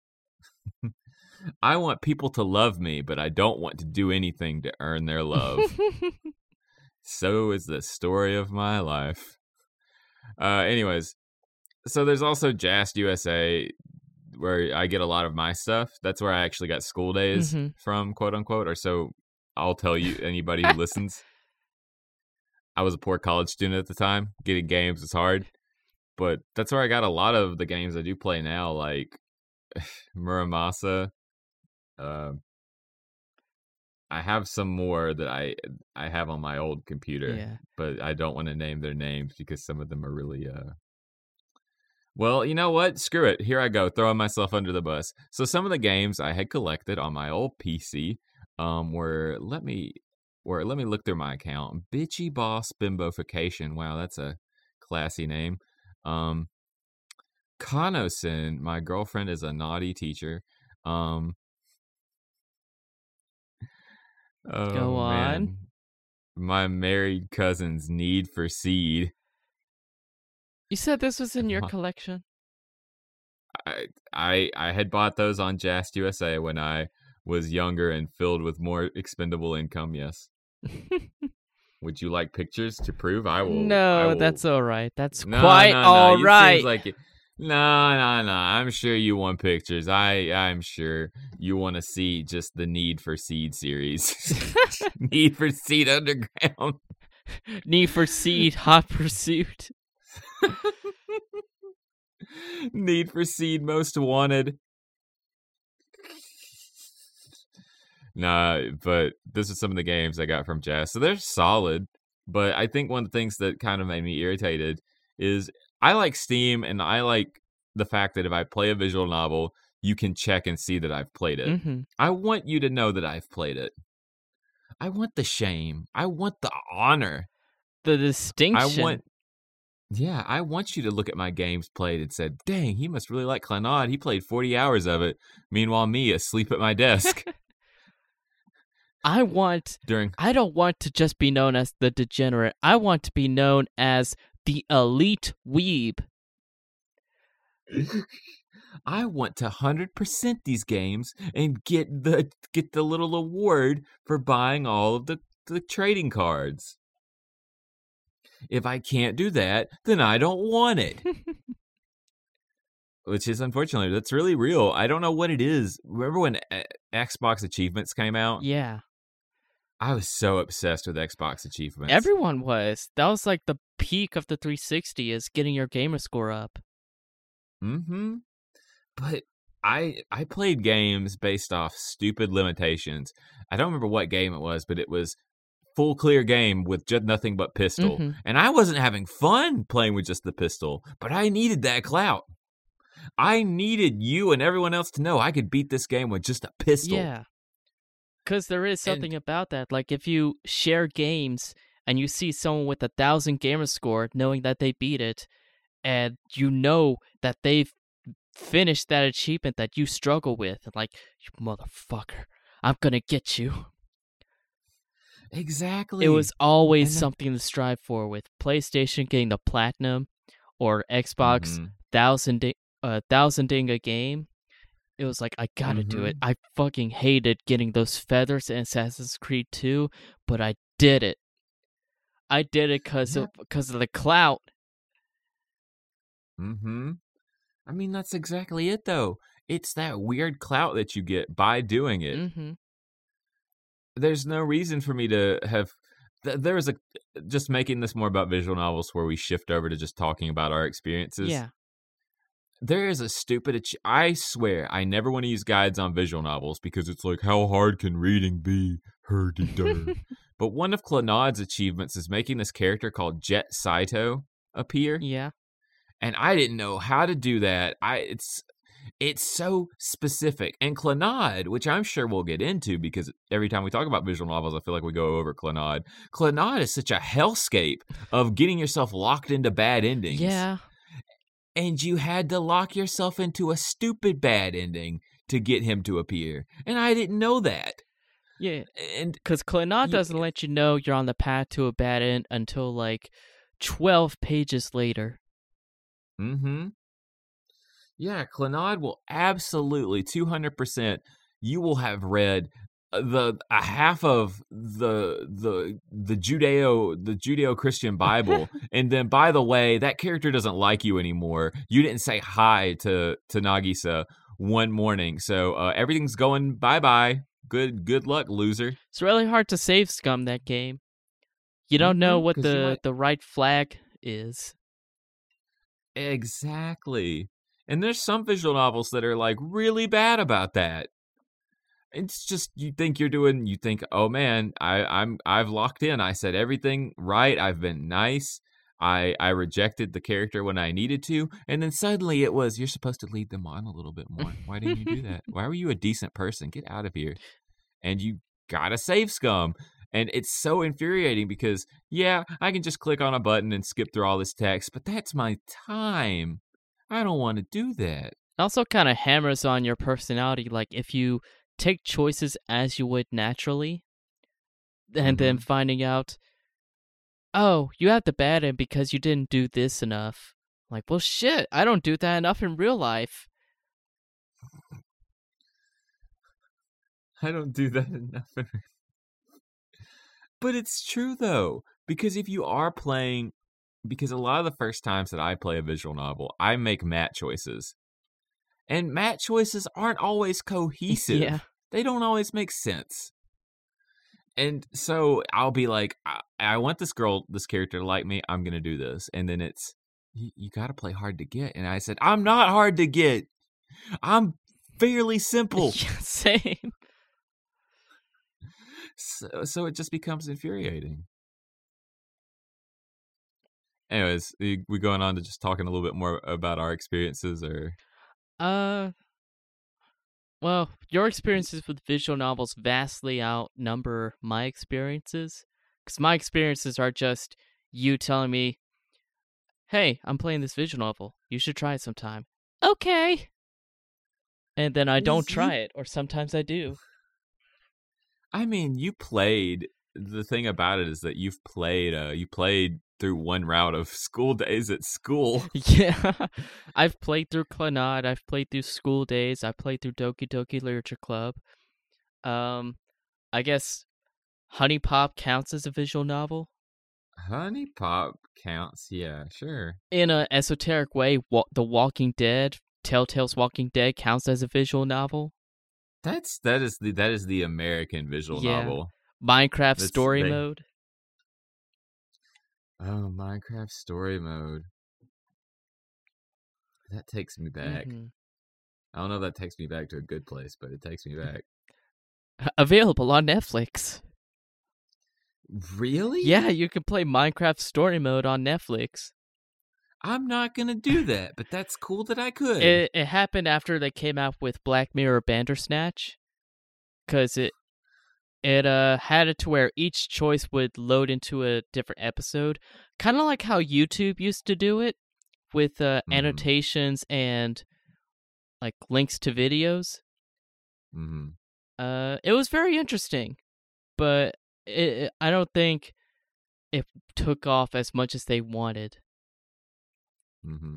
I want people to love me, but I don't want to do anything to earn their love. So is the story of my life. Uh, anyways, so there's also Jast U S A, where I get a lot of my stuff. That's where I actually got school days Mhm. from, quote unquote, or so I'll tell you, anybody who listens. I was a poor college student at the time. Getting games was hard. But that's where I got a lot of the games I do play now, like Muramasa. Uh, I have some more that I I have on my old computer, Yeah. but I don't want to name their names because some of them are really uh well, you know what? Screw it. Here I go, throwing myself under the bus. So some of the games I had collected on my old P C um were let me were let me look through my account. Bitchy Boss Bimbofication. Wow, that's a classy name. Um Kanosen, my girlfriend is a naughty teacher. Um Oh, Go on. man. My married cousin's Need for Seed. You said this was in your My- collection? I, I I had bought those on Jast U S A when I was younger and filled with more expendable income. Yes. Would you like pictures to prove? I will. I No, will- that's all right. That's No, quite no, no, all you right. Seems like it. No, no, no. I'm sure you want pictures. I I'm sure you want to see just the Need for Seed series. Need for Seed Underground. Need for Seed, Hot Pursuit. Need for Seed Most Wanted. Nah, but this is some of the games I got from Jazz. So they're solid. But I think one of the things that kind of made me irritated is I like Steam and I like the fact that if I play a visual novel, you can check and see that I've played it. hmm I want you to know that I've played it. I want the shame. I want the honor. The I distinction. want, yeah, I want you to look at my games played and said, dang, he must really like Clannad. He played forty hours of it. Meanwhile, me asleep at my desk I want. during. I don't want to just be known as the degenerate. I want to be known as the elite weeb. I want to one hundred percent these games and get the get the little award for buying all of the, the trading cards. If I can't do that, then I don't want it. Which is unfortunately, that's really real. I don't know what it is. Remember when uh, Xbox achievements came out? Yeah. I was so obsessed with Xbox achievements. Everyone was. That was like the peak of the three sixty, is getting your gamer score up. Mm-hmm. But I I played games based off stupid limitations. I don't remember what game it was, but it was full clear game with just nothing but pistol. Mhm. And I wasn't having fun playing with just the pistol, but I needed that clout. I needed you and everyone else to know I could beat this game with just a pistol. Yeah. Because there is And- something about that. Like, if you share games and you see someone with a thousand gamer score knowing that they beat it, and you know that they've finished that achievement that you struggle with, and like, you motherfucker, I'm gonna get you. Exactly. It was always And then- something to strive for, with PlayStation getting the platinum or Xbox Mhm. thousand uh, thousanding a game. It was like, I gotta do it. Mhm. I fucking hated getting those feathers in Assassin's Creed two, but I did it. I did it because Yeah. of because of the clout. Mm-hmm. I mean, that's exactly it, though. It's that weird clout that you get by doing it. Mm-hmm. There's no reason for me to have. Th- there is a just making this more about visual novels where we shift over to just talking about our experiences. Yeah. There is a stupid. ach- I swear, I never want to use guides on visual novels because it's like, how hard can reading be? Herdy-dur. But one of Clannad's achievements is making this character called Jet Saito appear. Yeah. And I didn't know how to do that. I it's it's so specific. And Clannad, which I'm sure we'll get into because every time we talk about visual novels, I feel like we go over Clannad. Clannad is such a hellscape of getting yourself locked into bad endings. Yeah. And you had to lock yourself into a stupid bad ending to get him to appear. And I didn't know that. Yeah. And Because Clannad you- doesn't let you know you're on the path to a bad end until like twelve pages later. Mm-hmm. Yeah, Clannad will absolutely two hundred percent. You will have read the a half of the the the Judeo the Judeo-Christian Bible, and then by the way, that character doesn't like you anymore. You didn't say hi to to Nagisa one morning, so uh, everything's going bye bye. Good good luck, loser. It's really hard to save scum that game. You don't know Mhm, what 'cause you the, might- the right flag is. Exactly. And there's some visual novels that are like really bad about that. It's just you think you're doing you think, oh man, I, I'm I've locked in. I said everything right. I've been nice. I I rejected the character when I needed to, and then suddenly it was you're supposed to lead them on a little bit more. Why didn't you do that? Why were you a decent person? Get out of here. And you gotta save scum. And it's so infuriating because yeah, I can just click on a button and skip through all this text, but that's my time. I don't want to do that. It also kind of hammers on your personality. Like if you take choices as you would naturally, and then finding out, oh, you have the bad end because you didn't do this enough. Like, well, shit, I don't do that enough in real life. I don't do that enough. But it's true, though, because if you are playing, because a lot of the first times that I play a visual novel, I make mat choices. And mat choices aren't always cohesive. Yeah. They don't always make sense. And so I'll be like, I, I want this girl, this character to like me. I'm going to do this. And then it's, you, you got to play hard to get. And I said, I'm not hard to get. I'm fairly simple. Yeah, same. So, so it just becomes infuriating. Anyways, we we going on to just talking a little bit more about our experiences, or Uh, well, your experiences with visual novels vastly outnumber my experiences. Because my experiences are just you telling me, hey, I'm playing this visual novel. You should try it sometime. Okay. And then I don't You- try it, or sometimes I do. I mean, you played. The thing about it is that you've played. Uh, you played through one route of school days at school. Yeah. I've played through Clannad. I've played through School Days. I've played through Doki Doki Literature Club. Um, I guess Honey Pop counts as a visual novel. Honey Pop counts. Yeah, sure. In an esoteric way, wa- The Walking Dead, Telltale's Walking Dead counts as a visual novel. That's that is the that is the American visual Yeah. novel. Minecraft That's- Story they- Mode. Oh, Minecraft Story Mode. That takes me back. Mhm. I don't know if that takes me back to a good place, but it takes me back. Available on Netflix. Really? Yeah, you can play Minecraft Story Mode on Netflix. I'm not gonna do that, but that's cool that I could. It, it happened after they came out with Black Mirror Bandersnatch, because it it uh had it to where each choice would load into a different episode, kind of like how YouTube used to do it, with uh, Mhm. annotations and like links to videos. hmm Uh, it was very interesting, but it, it- I don't think it took off as much as they wanted. hmm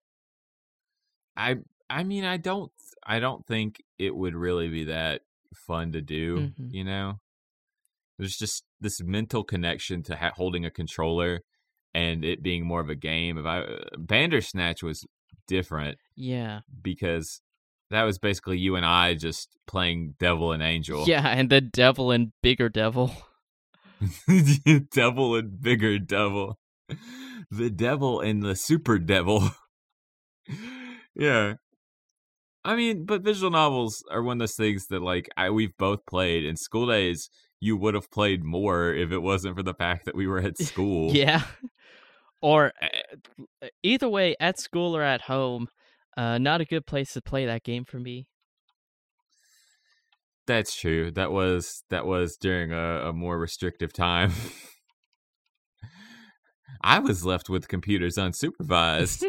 I I mean I don't I don't think it would really be that fun to do. Mhm. You know, there's just this mental connection to ha- holding a controller and it being more of a game. If I Bandersnatch was different. Yeah. Because that was basically you and I just playing devil and angel. Yeah, and the devil and bigger devil. Devil and bigger devil. The devil and the super devil. Yeah. I mean, but visual novels are one of those things that, like, I we've both played. In school days, you would have played more if it wasn't for the fact that we were at school. Yeah. Or uh, either way, at school or at home, uh, not a good place to play that game for me. That's true. That was that was during a, a more restrictive time. I was left with computers unsupervised.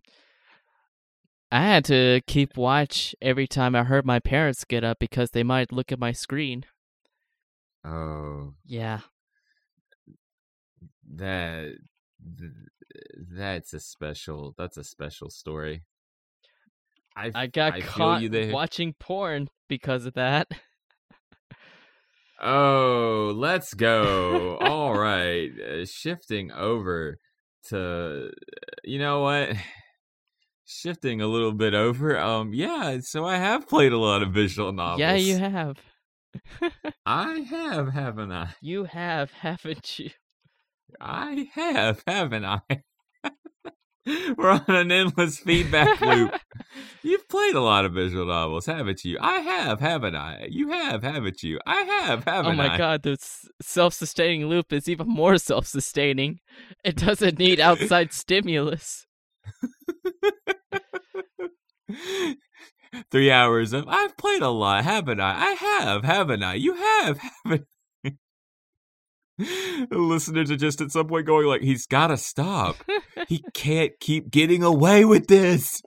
I had to keep watch every time I heard my parents get up because they might look at my screen. Oh. Yeah. That that's a special that's a special story. I I got I caught feel you there. watching porn because of that. Oh, let's go. All right. Uh, shifting over to, you know what? Shifting a little bit over. Um, yeah, so I have played a lot of visual novels. Yeah, you have. I have, haven't I? You have, haven't you? I have, haven't I? We're on an endless feedback loop. You've played a lot of visual novels, haven't you? I have, haven't I? You have, haven't you? I have, haven't I? Oh my I? god, the self-sustaining loop is even more self-sustaining. It doesn't need outside stimulus. Three hours of, I've played a lot, haven't I? I have, haven't I? You have, haven't I? The listeners are just at some point going like, he's got to stop. He can't keep getting away with this.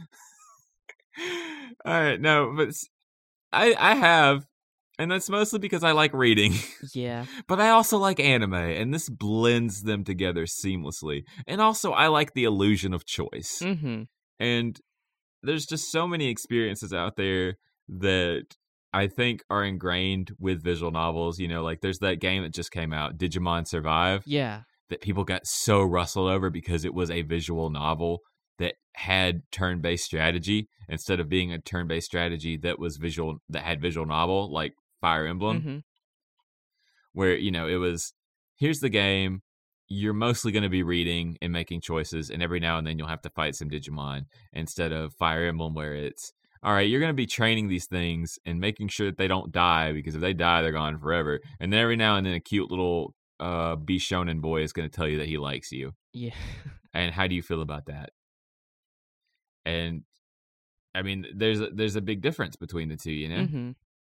All right, no, but I I have, and that's mostly because I like reading. Yeah. But I also like anime, and this blends them together seamlessly. And also, I like the illusion of choice. Mm-hmm. And there's just so many experiences out there that I think are ingrained with visual novels. You know, like there's that game that just came out, Digimon Survive. Yeah. That people got so rustled over because it was a visual novel that had turn-based strategy instead of being a turn-based strategy that was visual, that had visual novel, like Fire Emblem. Mm-hmm. Where, you know, it was, here's the game, you're mostly going to be reading and making choices, and every now and then you'll have to fight some Digimon, instead of Fire Emblem where it's, all right, you're going to be training these things and making sure that they don't die, because if they die, they're gone forever. And then every now and then a cute little uh, Bishonen boy is going to tell you that he likes you. Yeah. And how do you feel about that? And, I mean, there's a, there's a big difference between the two, you know? Mm-hmm.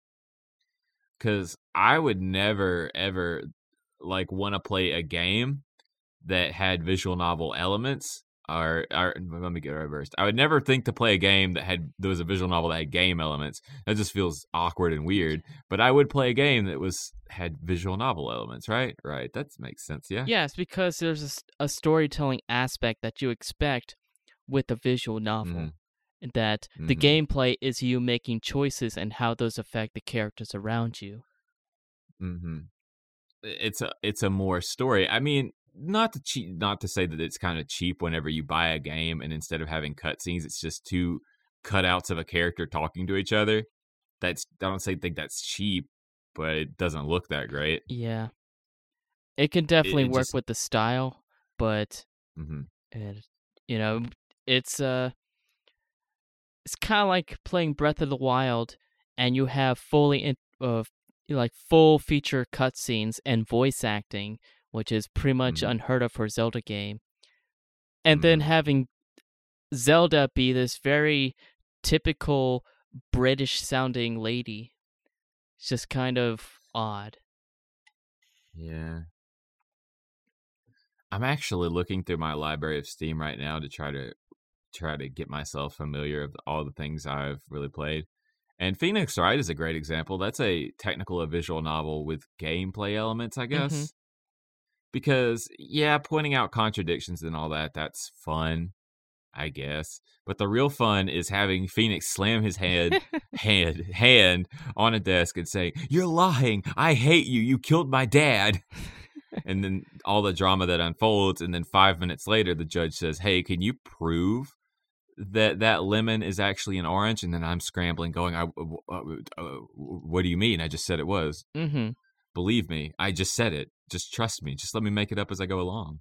Because I would never, ever, like, want to play a game that had visual novel elements. Or, or let me get reversed. I would never think to play a game that had there was a visual novel that had game elements. That just feels awkward and weird. But I would play a game that was had visual novel elements, right? Right. That makes sense. Yeah. Yes, because there's a, s- a storytelling aspect that you expect with a visual novel. Mm-hmm. That the Mm-hmm. gameplay is you making choices and how those affect the characters around you. Mm-hmm. It's a it's a more story. I mean, not to cheap, not to say that it's kind of cheap whenever you buy a game and instead of having cutscenes, it's just two cutouts of a character talking to each other. That's I don't say think that's cheap, but it doesn't look that great. Yeah. It can definitely It- it work just- with the style, but Mm-hmm. it, you know, it's uh it's kind of like playing Breath of the Wild and you have fully in, uh, like full feature cutscenes and voice acting, which is pretty much Mhm. unheard of for a Zelda game. And then Mhm. having Zelda be this very typical British sounding lady. It's just kind of odd. Yeah. I'm actually looking through my library of Steam right now to try to try to get myself familiar with all the things I've really played. And Phoenix Wright is a great example. That's a technical a visual novel with gameplay elements, I guess. Mhm. Because yeah, pointing out contradictions and all that, that's fun, I guess. But the real fun is having Phoenix slam his head hand hand on a desk and say, "You're lying. I hate you. You killed my dad." And then all the drama that unfolds, and then five minutes later, the judge says, "Hey, can you prove that that lemon is actually an orange, and then I'm scrambling, going, I, uh, uh, what do you mean? I just said it was. Mm-hmm. Believe me, I just said it. Just trust me. Just let me make it up as I go along.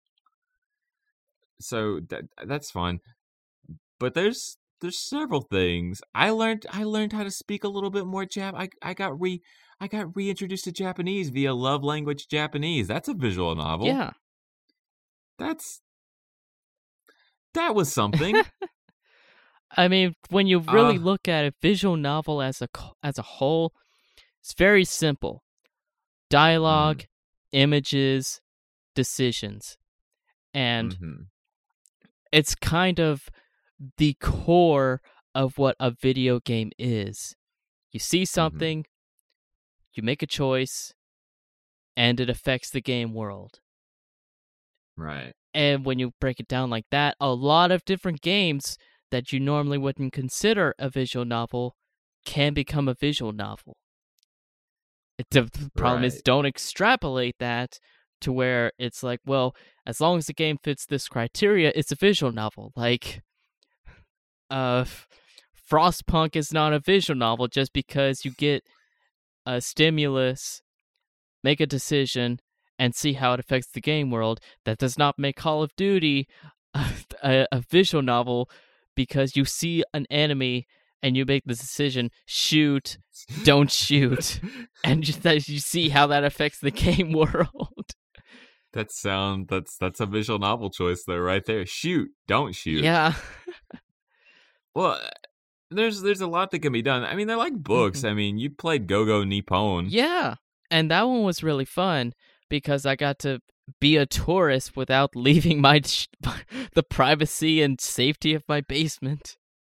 So that that's fun. But there's there's several things. I learned I learned how to speak a little bit more Jap. I I got re I got reintroduced to Japanese via Love Language Japanese. That's a visual novel. Yeah. That's that was something. I mean, when you really Uh, look at a visual novel as a co- as a whole, it's very simple. Dialogue, mm, images, decisions. And mhm, it's kind of the core of what a video game is. You see mhm. something, you make a choice, and it affects the game world. Right. And when you break it down like that, a lot of different games that you normally wouldn't consider a visual novel can become a visual novel. It, the the problem is, Right. don't extrapolate that to where it's like, well, as long as the game fits this criteria, it's a visual novel. Like, uh, F- Frostpunk is not a visual novel just because you get a stimulus, make a decision, and see how it affects the game world. That does not make Call of Duty a, a, a visual novel because you see an enemy and you make the decision, shoot, don't shoot, and you, that you see how that affects the game world. That sound that's that's a visual novel choice though, right there. Shoot, don't shoot. Yeah. Well, there's there's a lot that can be done. I mean, they're like books. Mhm. I mean, you played Go-Go Nippon. Yeah. And that one was really fun because I got to be a tourist without leaving my the privacy and safety of my basement.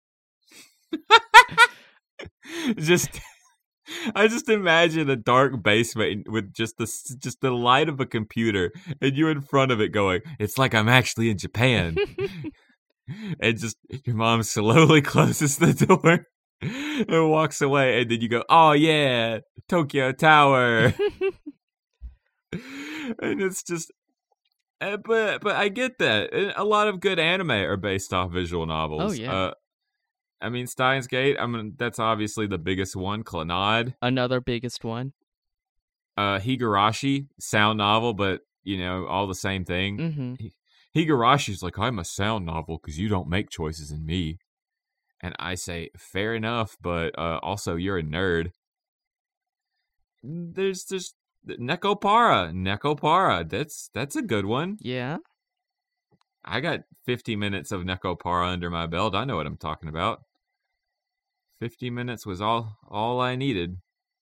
Just I just imagine a dark basement with just the s- just the light of a computer and you in front of it going, "It's like I'm actually in Japan." And just your mom slowly closes the door and walks away, and then you go, "Oh yeah, Tokyo Tower." And it's just uh, but but I get that. And a lot of good anime are based off visual novels. Oh, yeah. Uh I mean, Steins Gate, I mean, that's obviously the biggest one. Clannad. Another biggest one. Uh, Higurashi, sound novel, but, you know, all the same thing. Mm-hmm. Hi- Higurashi's like, I'm a sound novel because you don't make choices in me. And I say, fair enough, but uh, also you're a nerd. There's just Nekopara. Nekopara, that's, that's a good one. Yeah. I got fifty minutes of Nekopara under my belt. I know what I'm talking about. fifty minutes was all all I needed.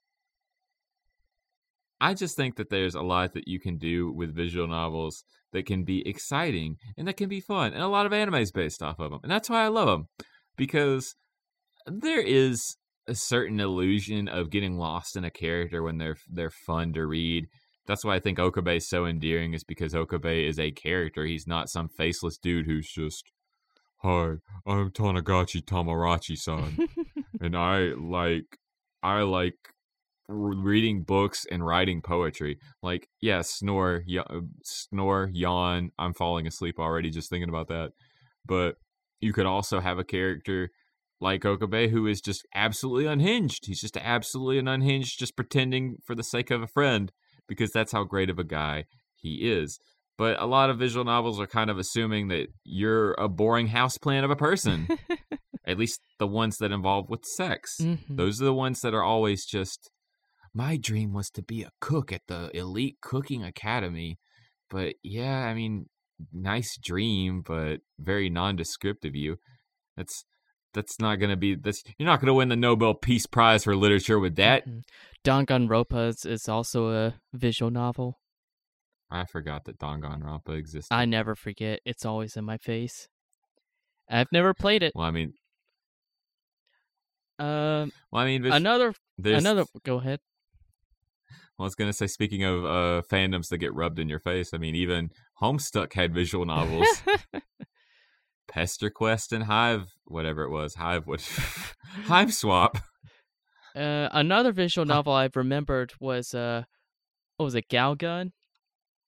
I just think that there's a lot that you can do with visual novels that can be exciting and that can be fun. And a lot of anime is based off of them. And that's why I love them. Because there is a certain illusion of getting lost in a character when they're they're fun to read. That's why I think Okabe is so endearing, is because Okabe is a character. He's not some faceless dude who's just, "Hi, I'm Tanagachi Tamarachi-san, and I like, I like reading books and writing poetry." Like, yeah, snore, y- snore, yawn. I'm falling asleep already just thinking about that. But you could also have a character like Okabe who is just absolutely unhinged. He's just absolutely an unhinged, just pretending for the sake of a friend, because that's how great of a guy he is. But a lot of visual novels are kind of assuming that you're a boring houseplant of a person. At least the ones that involve with sex. Mm-hmm. Those are the ones that are always just, my dream was to be a cook at the Elite Cooking Academy. But yeah, I mean, nice dream, but very nondescript of you. That's that's not gonna be that's you're not gonna win the Nobel Peace Prize for literature with that. Mm-hmm. Danganronpa is, is also a visual novel. I forgot that Danganronpa existed. I never forget. It's always in my face. I've never played it. Well, I mean, Um, well, I mean, vis- another, there's, another. Go ahead. Well, I was gonna say, speaking of uh, fandoms that get rubbed in your face, I mean, even Homestuck had visual novels. Pester Quest and Hive, whatever it was, Hive, what, Hive Swap. Uh, another visual novel I've remembered was uh, what was it, Galgun?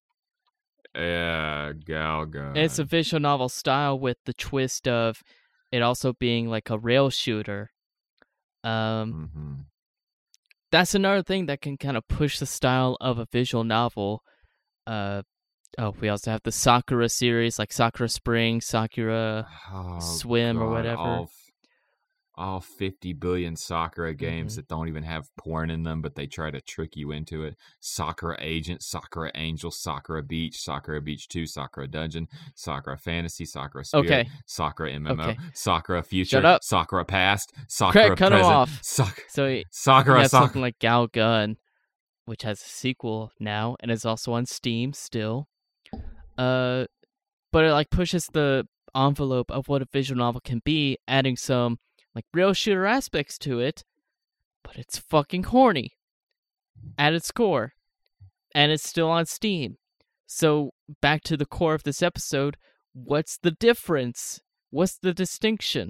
Yeah, Galgun. It's a visual novel style with the twist of it also being like a rail shooter. Um, Mm-hmm. that's another thing that can kind of push the style of a visual novel. Uh, oh, we also have the Sakura series, like Sakura Spring, Sakura Oh, Swim, or God, whatever. All, f- all fifty billion Sakura games Mhm. that don't even have porn in them, but they try to trick you into it. Sakura Agent, Sakura Angel, Sakura Beach, Sakura Beach two, Sakura Dungeon, Sakura Fantasy, Sakura Spirit, Okay. Sakura M M O, Okay. Sakura Future, Shut up. Sakura Past, Sakura Cut him Present, off. Sak- So he, he Sakura has something Sakura. like Gal Gun, which has a sequel now and is also on Steam still. Uh, but it like pushes the envelope of what a visual novel can be, adding some like real shooter aspects to it, but it's fucking horny at its core, and it's still on Steam. So back to the core of this episode, what's the difference? What's the distinction?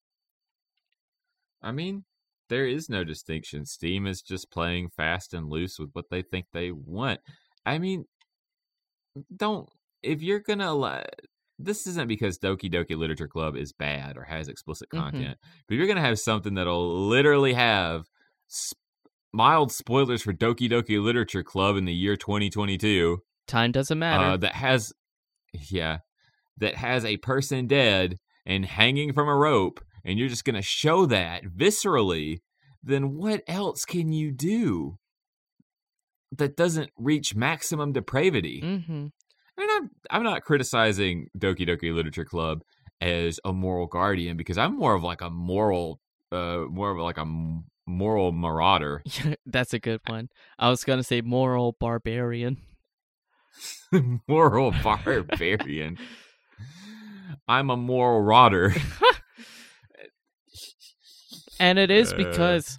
I mean, there is no distinction. Steam is just playing fast and loose with what they think they want. I mean, don't, if you're gonna allow, this isn't because Doki Doki Literature Club is bad or has explicit content, Mhm. but if you're gonna have something that'll literally have sp- mild spoilers for Doki Doki Literature Club in the year twenty twenty-two, Time doesn't matter. uh, that has, yeah, that has a person dead and hanging from a rope, and you're just gonna show that viscerally, then what else can you do that doesn't reach maximum depravity? Mm-hmm. And I'm I'm not criticizing Doki Doki Literature Club as a moral guardian, because I'm more of like a moral, uh, more of like a m- moral marauder. That's a good one. I was gonna say moral barbarian. Moral barbarian. I'm a moral rotter. And it is Uh. because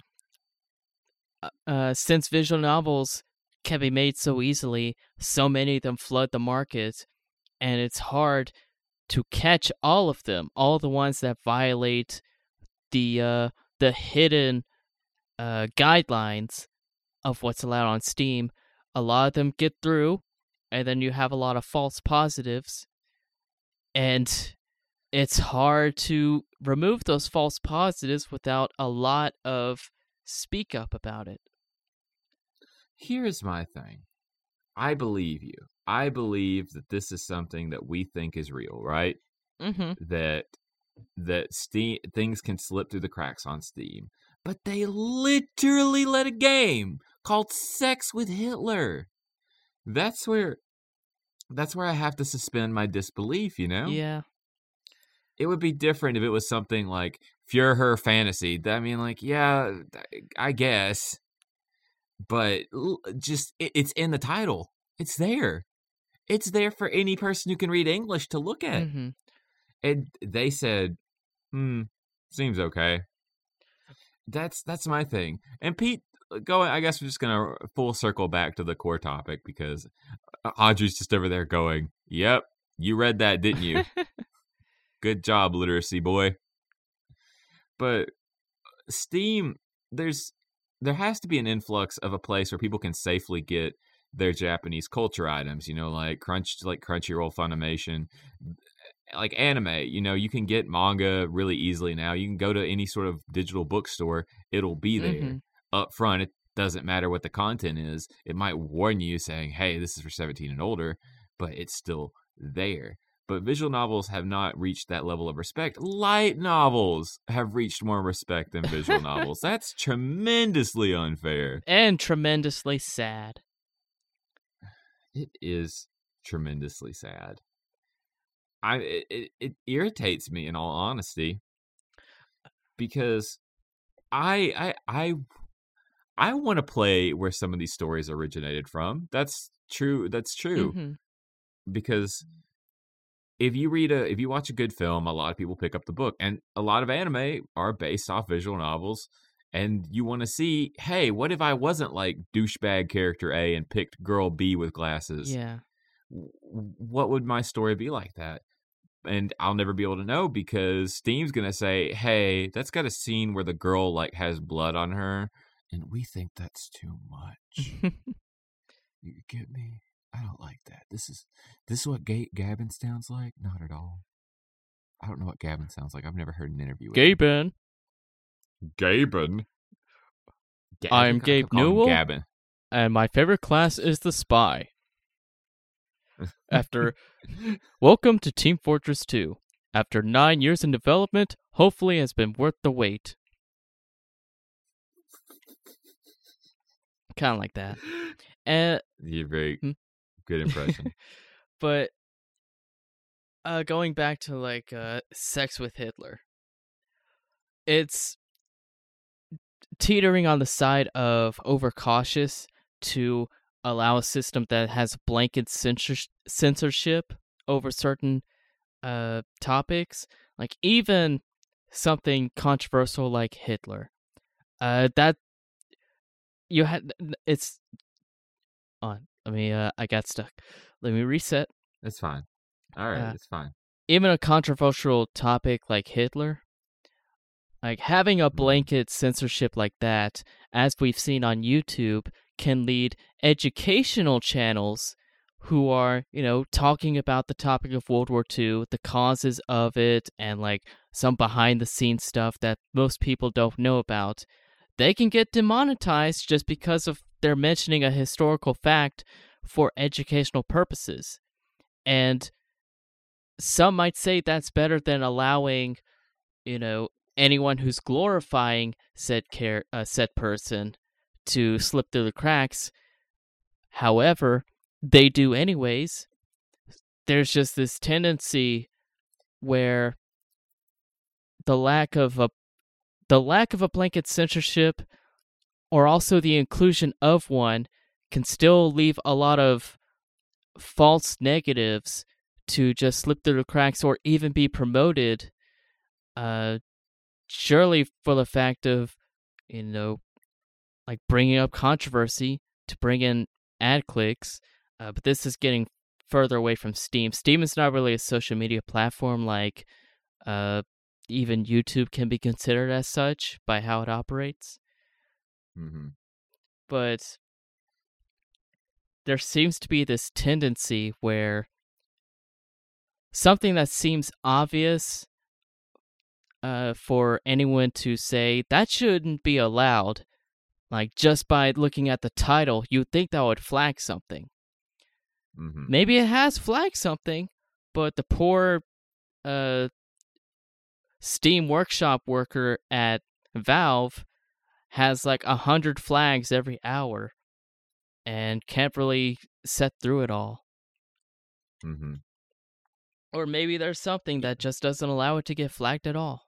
uh, since visual novels can be made so easily, so many of them flood the market, and it's hard to catch all of them, all the ones that violate the uh, the hidden uh, guidelines of what's allowed on Steam. A lot of them get through, and then you have a lot of false positives, and it's hard to remove those false positives without a lot of speak up about it. Here's my thing. I believe you. I believe that this is something that we think is real, right? Mm-hmm. That that Steam things can slip through the cracks on Steam, but they literally let a game called Sex with Hitler. That's where that's where I have to suspend my disbelief, you know? Yeah. It would be different if it was something like Führer Fantasy. I mean, like, yeah, I guess. But just, it, it's in the title. It's there. It's there for any person who can read English to look at. Mm-hmm. And they said, hmm, seems okay. That's that's my thing. And Pete, going, I guess we're just going to full circle back to the core topic, because Audrey's just over there going, yep, you read that, didn't you? Good job, literacy boy. But Steam, there's there has to be an influx of a place where people can safely get their Japanese culture items, you know, like Crunch, like Crunchyroll, Funimation, like anime. You know, you can get manga really easily now. You can go to any sort of digital bookstore; it'll be there Mm-hmm. up front. It doesn't matter what the content is. It might warn you saying, "Hey, this is for seventeen and older," but it's still there. But visual novels have not reached that level of respect. Light novels have reached more respect than visual novels. That's tremendously unfair. And tremendously sad. It is tremendously sad. I it, it, it irritates me, in all honesty, because I I I I want to play where some of these stories originated from. That's true. That's true. Mm-hmm. Because if you read a, if you watch a good film, a lot of people pick up the book, and a lot of anime are based off visual novels. And you want to see, hey, what if I wasn't like douchebag character A and picked girl B with glasses? Yeah. What would my story be like that? And I'll never be able to know, because Steam's gonna say, hey, that's got a scene where the girl like has blood on her, and we think that's too much. You get me? I don't like that. This is this is what Ga- Gabbin sounds like? Not at all. I don't know what Gavin sounds like. I've never heard an interview with Gaben. him. Gaben. Ga- I'm I kept Gabe calling him Newell. Gavin. And my favorite class is the spy. After welcome to Team Fortress two. After nine years in development, hopefully has been worth the wait. Kind of like that. And You're very hmm? good impression. But uh, going back to like uh, Sex with Hitler, it's teetering on the side of overcautious to allow a system that has blanket censor- censorship over certain uh, topics, like even something controversial like Hitler. Uh, that you had it's on. Let me. Uh, I got stuck. Let me reset. It's fine. All right, Uh, it's fine. Even a controversial topic like Hitler, like having a blanket censorship like that, as we've seen on YouTube, can lead educational channels who are, you know, talking about the topic of World War Two, the causes of it, and like some behind the scenes stuff that most people don't know about. They can get demonetized just because of they're mentioning a historical fact for educational purposes. And some might say that's better than allowing, you know, anyone who's glorifying said care, uh, said person to slip through the cracks. However, they do anyways. There's just this tendency where the lack of a the lack of a blanket censorship, or also the inclusion of one, can still leave a lot of false negatives to just slip through the cracks or even be promoted. Uh, surely for the fact of, you know, like bringing up controversy to bring in ad clicks. Uh, but this is getting further away from Steam. Steam is not really a social media platform like uh, even YouTube can be considered as such by how it operates. Mm-hmm. But there seems to be this tendency where something that seems obvious uh, for anyone to say that shouldn't be allowed, like just by looking at the title, you'd think that would flag something. Mm-hmm. Maybe it has flagged something, but the poor uh, Steam Workshop worker at Valve has like a hundred flags every hour and can't really set through it all. Mm-hmm. Or maybe there's something that just doesn't allow it to get flagged at all.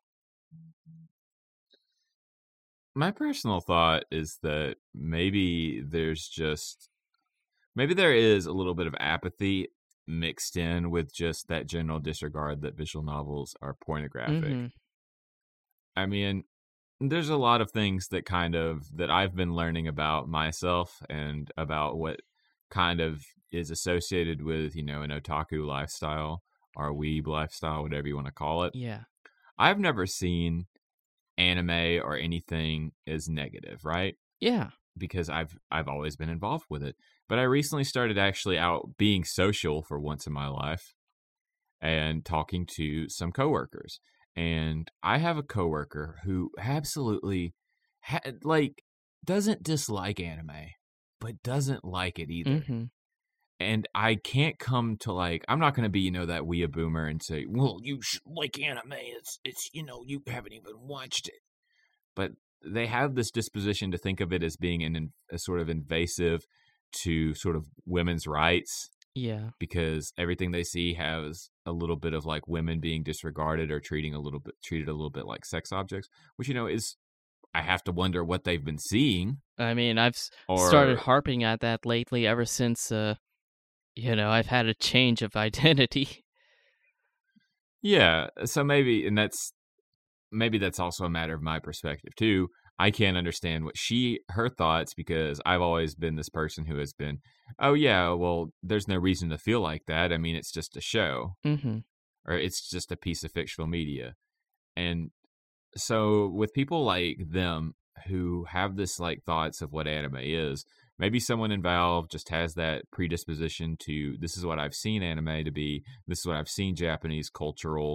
My personal thought is that maybe there's just maybe there is a little bit of apathy mixed in with just that general disregard that visual novels are pornographic. Mm-hmm. I mean, there's a lot of things that kind of that I've been learning about myself and about what kind of is associated with, you know, an otaku lifestyle or a weeb lifestyle, whatever you want to call it. Yeah. I've never seen anime or anything as negative, right? Yeah. Because I've I've always been involved with it. But I recently started actually out being social for once in my life and talking to some coworkers. And I have a coworker who absolutely ha- like doesn't dislike anime, but doesn't like it either. Mm-hmm. And I can't come to like I'm not going to be, you know, that weeaboo boomer and say, "Well, you should like anime. It's it's you know, you haven't even watched it." But they have this disposition to think of it as being an a sort of invasive to sort of women's rights. Yeah. Because everything they see has a little bit of like women being disregarded or treating a little bit treated a little bit like sex objects, which, you know, is I have to wonder what they've been seeing. I mean, I've or, started harping at that lately ever since, uh, you know, I've had a change of identity. Yeah. So maybe, and that's, maybe that's also a matter of my perspective too. I can't understand what she, her thoughts, because I've always been this person who has been, oh yeah, well, there's no reason to feel like that. I mean, it's just a show, Mm-hmm. or it's just a piece of fictional media. And so with people like them who have this like thoughts of what anime is, maybe someone in Valve just has that predisposition to, this is what I've seen anime to be, this is what I've seen Japanese cultural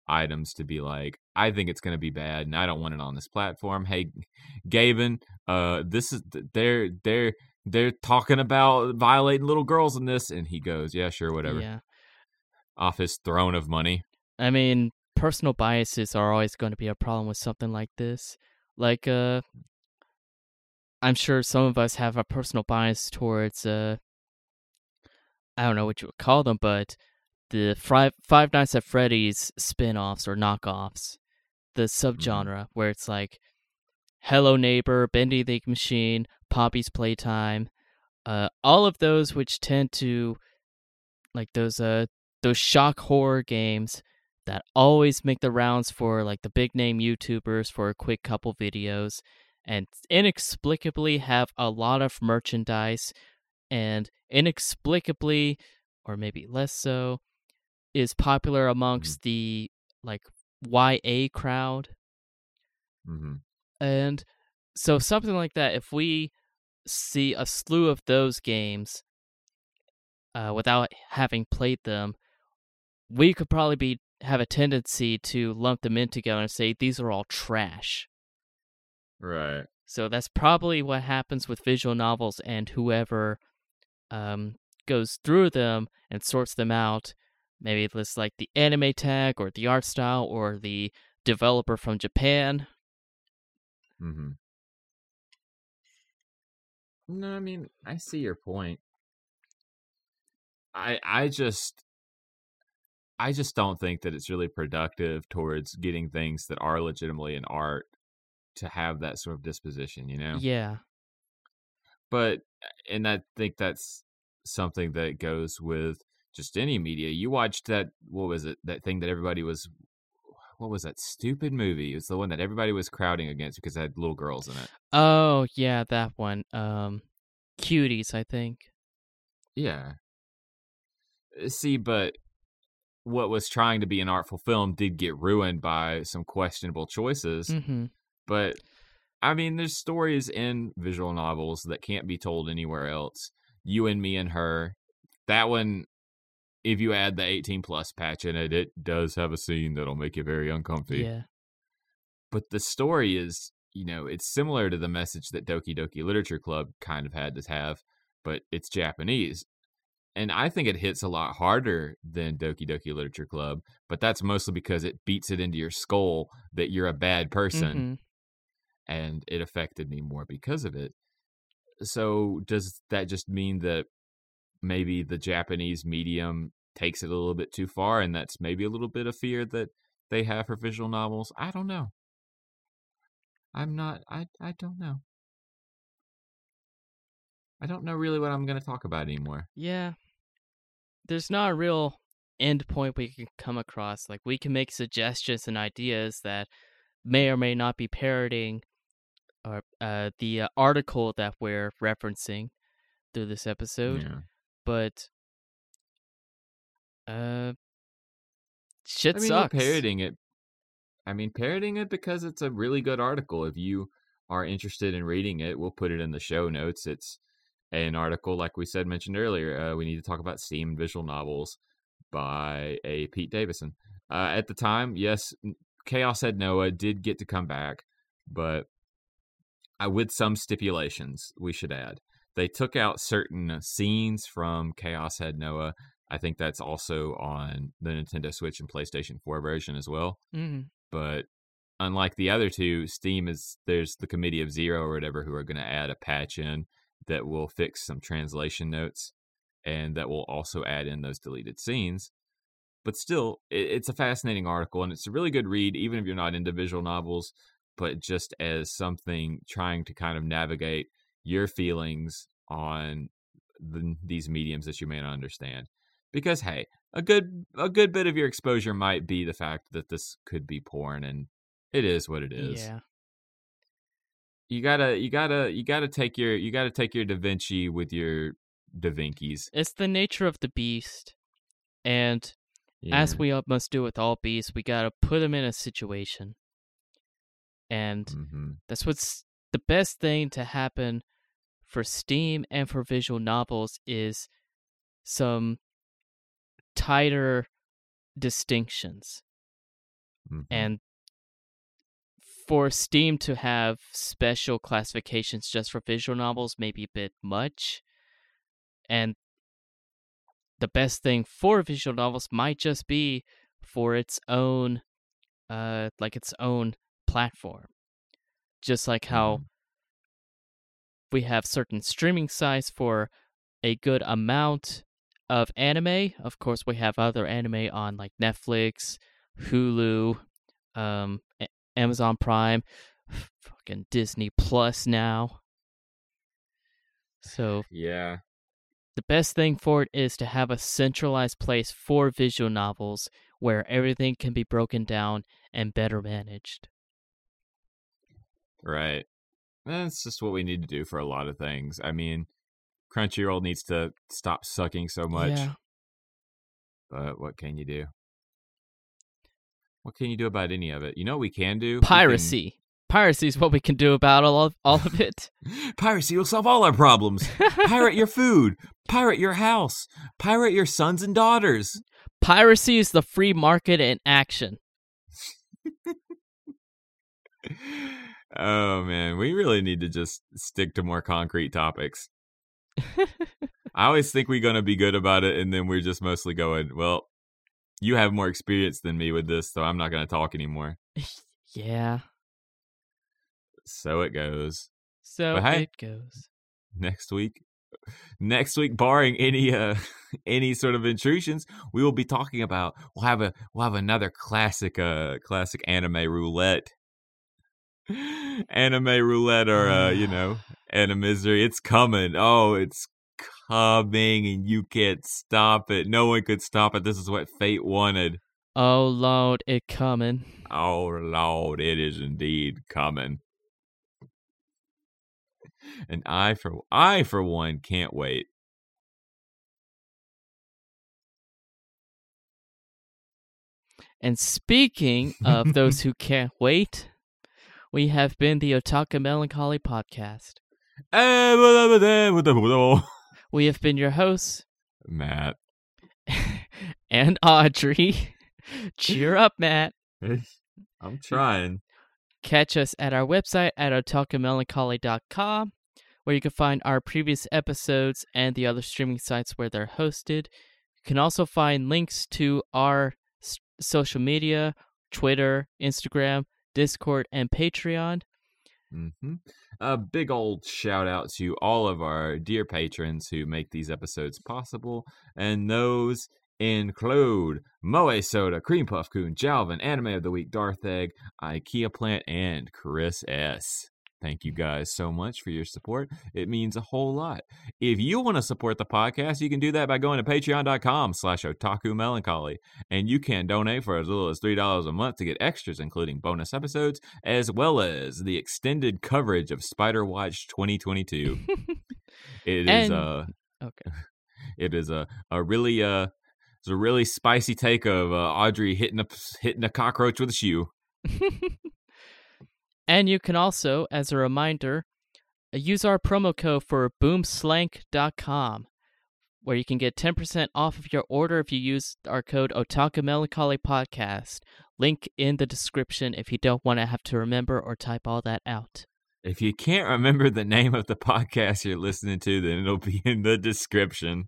items to be like, I think it's going to be bad, and I don't want it on this platform. Hey, Gaben, uh, this is they're they're they're talking about violating little girls in this, and he goes, yeah, sure, whatever. Yeah. Off his throne of money. I mean, personal biases are always going to be a problem with something like this. Like, uh, I'm sure some of us have a personal bias towards, uh, I don't know what you would call them, but the Five, Five Nights at Freddy's spin-offs or knockoffs, the subgenre, mm-hmm. where it's like Hello Neighbor, Bendy the Machine, Poppy's Playtime, uh, all of those which tend to, like those uh those shock horror games that always make the rounds for like the big name YouTubers for a quick couple videos, and inexplicably have a lot of merchandise, and inexplicably, or maybe less so, is popular amongst mm-hmm. the like Y A crowd. Mm-hmm. And so something like that, if we see a slew of those games uh, without having played them, we could probably be have a tendency to lump them in together and say these are all trash. Right. So that's probably what happens with visual novels, and whoever um, goes through them and sorts them out, maybe it's like the anime tag or the art style or the developer from Japan. Mm-hmm. No, I mean, I see your point. I I just I just don't think that it's really productive towards getting things that are legitimately in art to have that sort of disposition, you know? Yeah. But, and I think that's something that goes with just any media. You watched that, what was it, that thing that everybody was, what was that stupid movie? It was the one that everybody was crowding against because it had little girls in it. Oh, yeah, that one. Um, Cuties, I think. Yeah. See, but what was trying to be an artful film did get ruined by some questionable choices. Mm-hmm. But, I mean, there's stories in visual novels that can't be told anywhere else. You and Me and Her. That one, if you add the eighteen plus patch in it, it does have a scene that'll make you very uncomfy. Yeah. But the story is, you know, it's similar to the message that Doki Doki Literature Club kind of had to have, but it's Japanese. And I think it hits a lot harder than Doki Doki Literature Club, but that's mostly because it beats it into your skull that you're a bad person. Mm-hmm. And it affected me more because of it. So does that just mean that maybe the Japanese medium takes it a little bit too far, and that's maybe a little bit of fear that they have for visual novels? I don't know. I'm not, I, I don't know. I don't know really what I'm going to talk about anymore. Yeah. There's not a real end point we can come across. Like, we can make suggestions and ideas that may or may not be parroting or uh, the uh, article that we're referencing through this episode. Yeah. But uh, shit I mean, sucks. we're parroting it. I mean, parroting it because it's a really good article. If you are interested in reading it, we'll put it in the show notes. It's an article, like we said, mentioned earlier. Uh, we need to talk about Steam visual novels by a Pete Davison. Uh, at the time, yes, Chaos Head Noah did get to come back, but uh, with some stipulations, we should add. They took out certain scenes from Chaos Head Noah. I think that's also on the Nintendo Switch and PlayStation four version as well. Mm-hmm. But unlike the other two, Steam is, there's the Committee of Zero or whatever who are going to add a patch in that will fix some translation notes and that will also add in those deleted scenes. But still, it, it's a fascinating article, and it's a really good read, even if you're not into visual novels, but just as something trying to kind of navigate your feelings on the, these mediums that you may not understand. Because, hey, a good a good bit of your exposure might be the fact that this could be porn, and it is what it is. Yeah. You gotta, you gotta, you gotta take your, you gotta take your Da Vinci with your Da Vinci's. It's the nature of the beast, and yeah. as we must do with all beasts, we gotta put them in a situation, and mm-hmm. that's what's the best thing to happen for Steam and for visual novels is some tighter distinctions. Mm-hmm. And for Steam to have special classifications just for visual novels may be a bit much. And the best thing for visual novels might just be for its own, uh, like its own platform. Just like how Mm-hmm. we have certain streaming sites for a good amount of anime. Of course, we have other anime on like Netflix, Hulu, um, A- Amazon Prime, fucking Disney Plus now. So Yeah. the best thing for it is to have a centralized place for visual novels where everything can be broken down and better managed. Right. That's just what we need to do for a lot of things. I mean, Crunchyroll needs to stop sucking so much. Yeah. But what can you do? What can you do about any of it? You know what we can do? Piracy. Can... Piracy is what we can do about all of, all of it. Piracy will solve all our problems. Pirate your food. Pirate your house. Pirate your sons and daughters. Piracy is the free market in action. Oh, man. We really need to just stick to more concrete topics. I always think we're going to be good about it, and then we're just mostly going, well, you have more experience than me with this, so I'm not going to talk anymore. Yeah. So it goes. So but hey, it goes. Next week, next week, barring any uh any sort of intrusions, we will be talking about. We'll have a we'll have another classic uh classic anime roulette. Anime roulette, or uh, you know, Animisery. It's coming. Oh, it's coming, and you can't stop it. No one could stop it. This is what fate wanted. Oh Lord, it coming. Oh Lord, it is indeed coming. And I for I for one can't wait. And speaking of those who can't wait, we have been the Otaku Melancholy Podcast. We have been your hosts, Matt and Audrey. Cheer up, Matt. I'm trying. Catch us at our website at otaku melancholy dot com, where you can find our previous episodes and the other streaming sites where they're hosted. You can also find links to our s- social media, Twitter, Instagram, Discord, and Patreon. Mm-hmm. A big old shout out to all of our dear patrons who make these episodes possible, and those include Moe Soda, Cream Puff Coon, Jalvin, Anime of the Week, Darth Egg, IKEA Plant, and Chris S. Thank you guys so much for your support. It means a whole lot. If you want to support the podcast, you can do that by going to patreon.com slash otaku melancholy. And you can donate for as little as three dollars a month to get extras, including bonus episodes, as well as the extended coverage of Spider Watch twenty twenty-two. It And- is uh Okay. it is a, a really uh it's a really spicy take of uh, Audrey hitting a hitting a cockroach with a shoe. And you can also, as a reminder, use our promo code for boom slank dot com, where you can get ten percent off of your order if you use our code Otaku Melancholy Podcast. Link in the description if you don't want to have to remember or type all that out. If you can't remember the name of the podcast you're listening to, then it'll be in the description.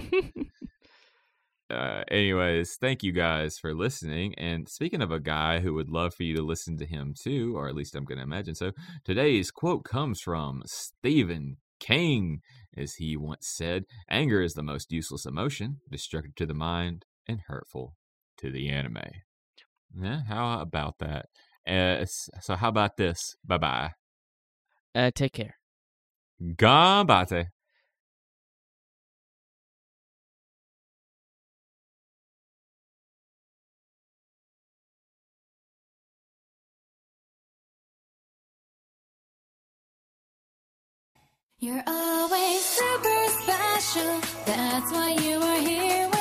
Uh, anyways, thank you guys for listening. And speaking of a guy who would love for you to listen to him too, or at least I'm going to imagine so, today's quote comes from Stephen King, as he once said, "Anger is the most useless emotion, destructive to the mind and hurtful to the anime." Yeah, how about that? Uh, so how about this? Bye-bye. Uh, take care. Gambate. You're always super special, that's why you are here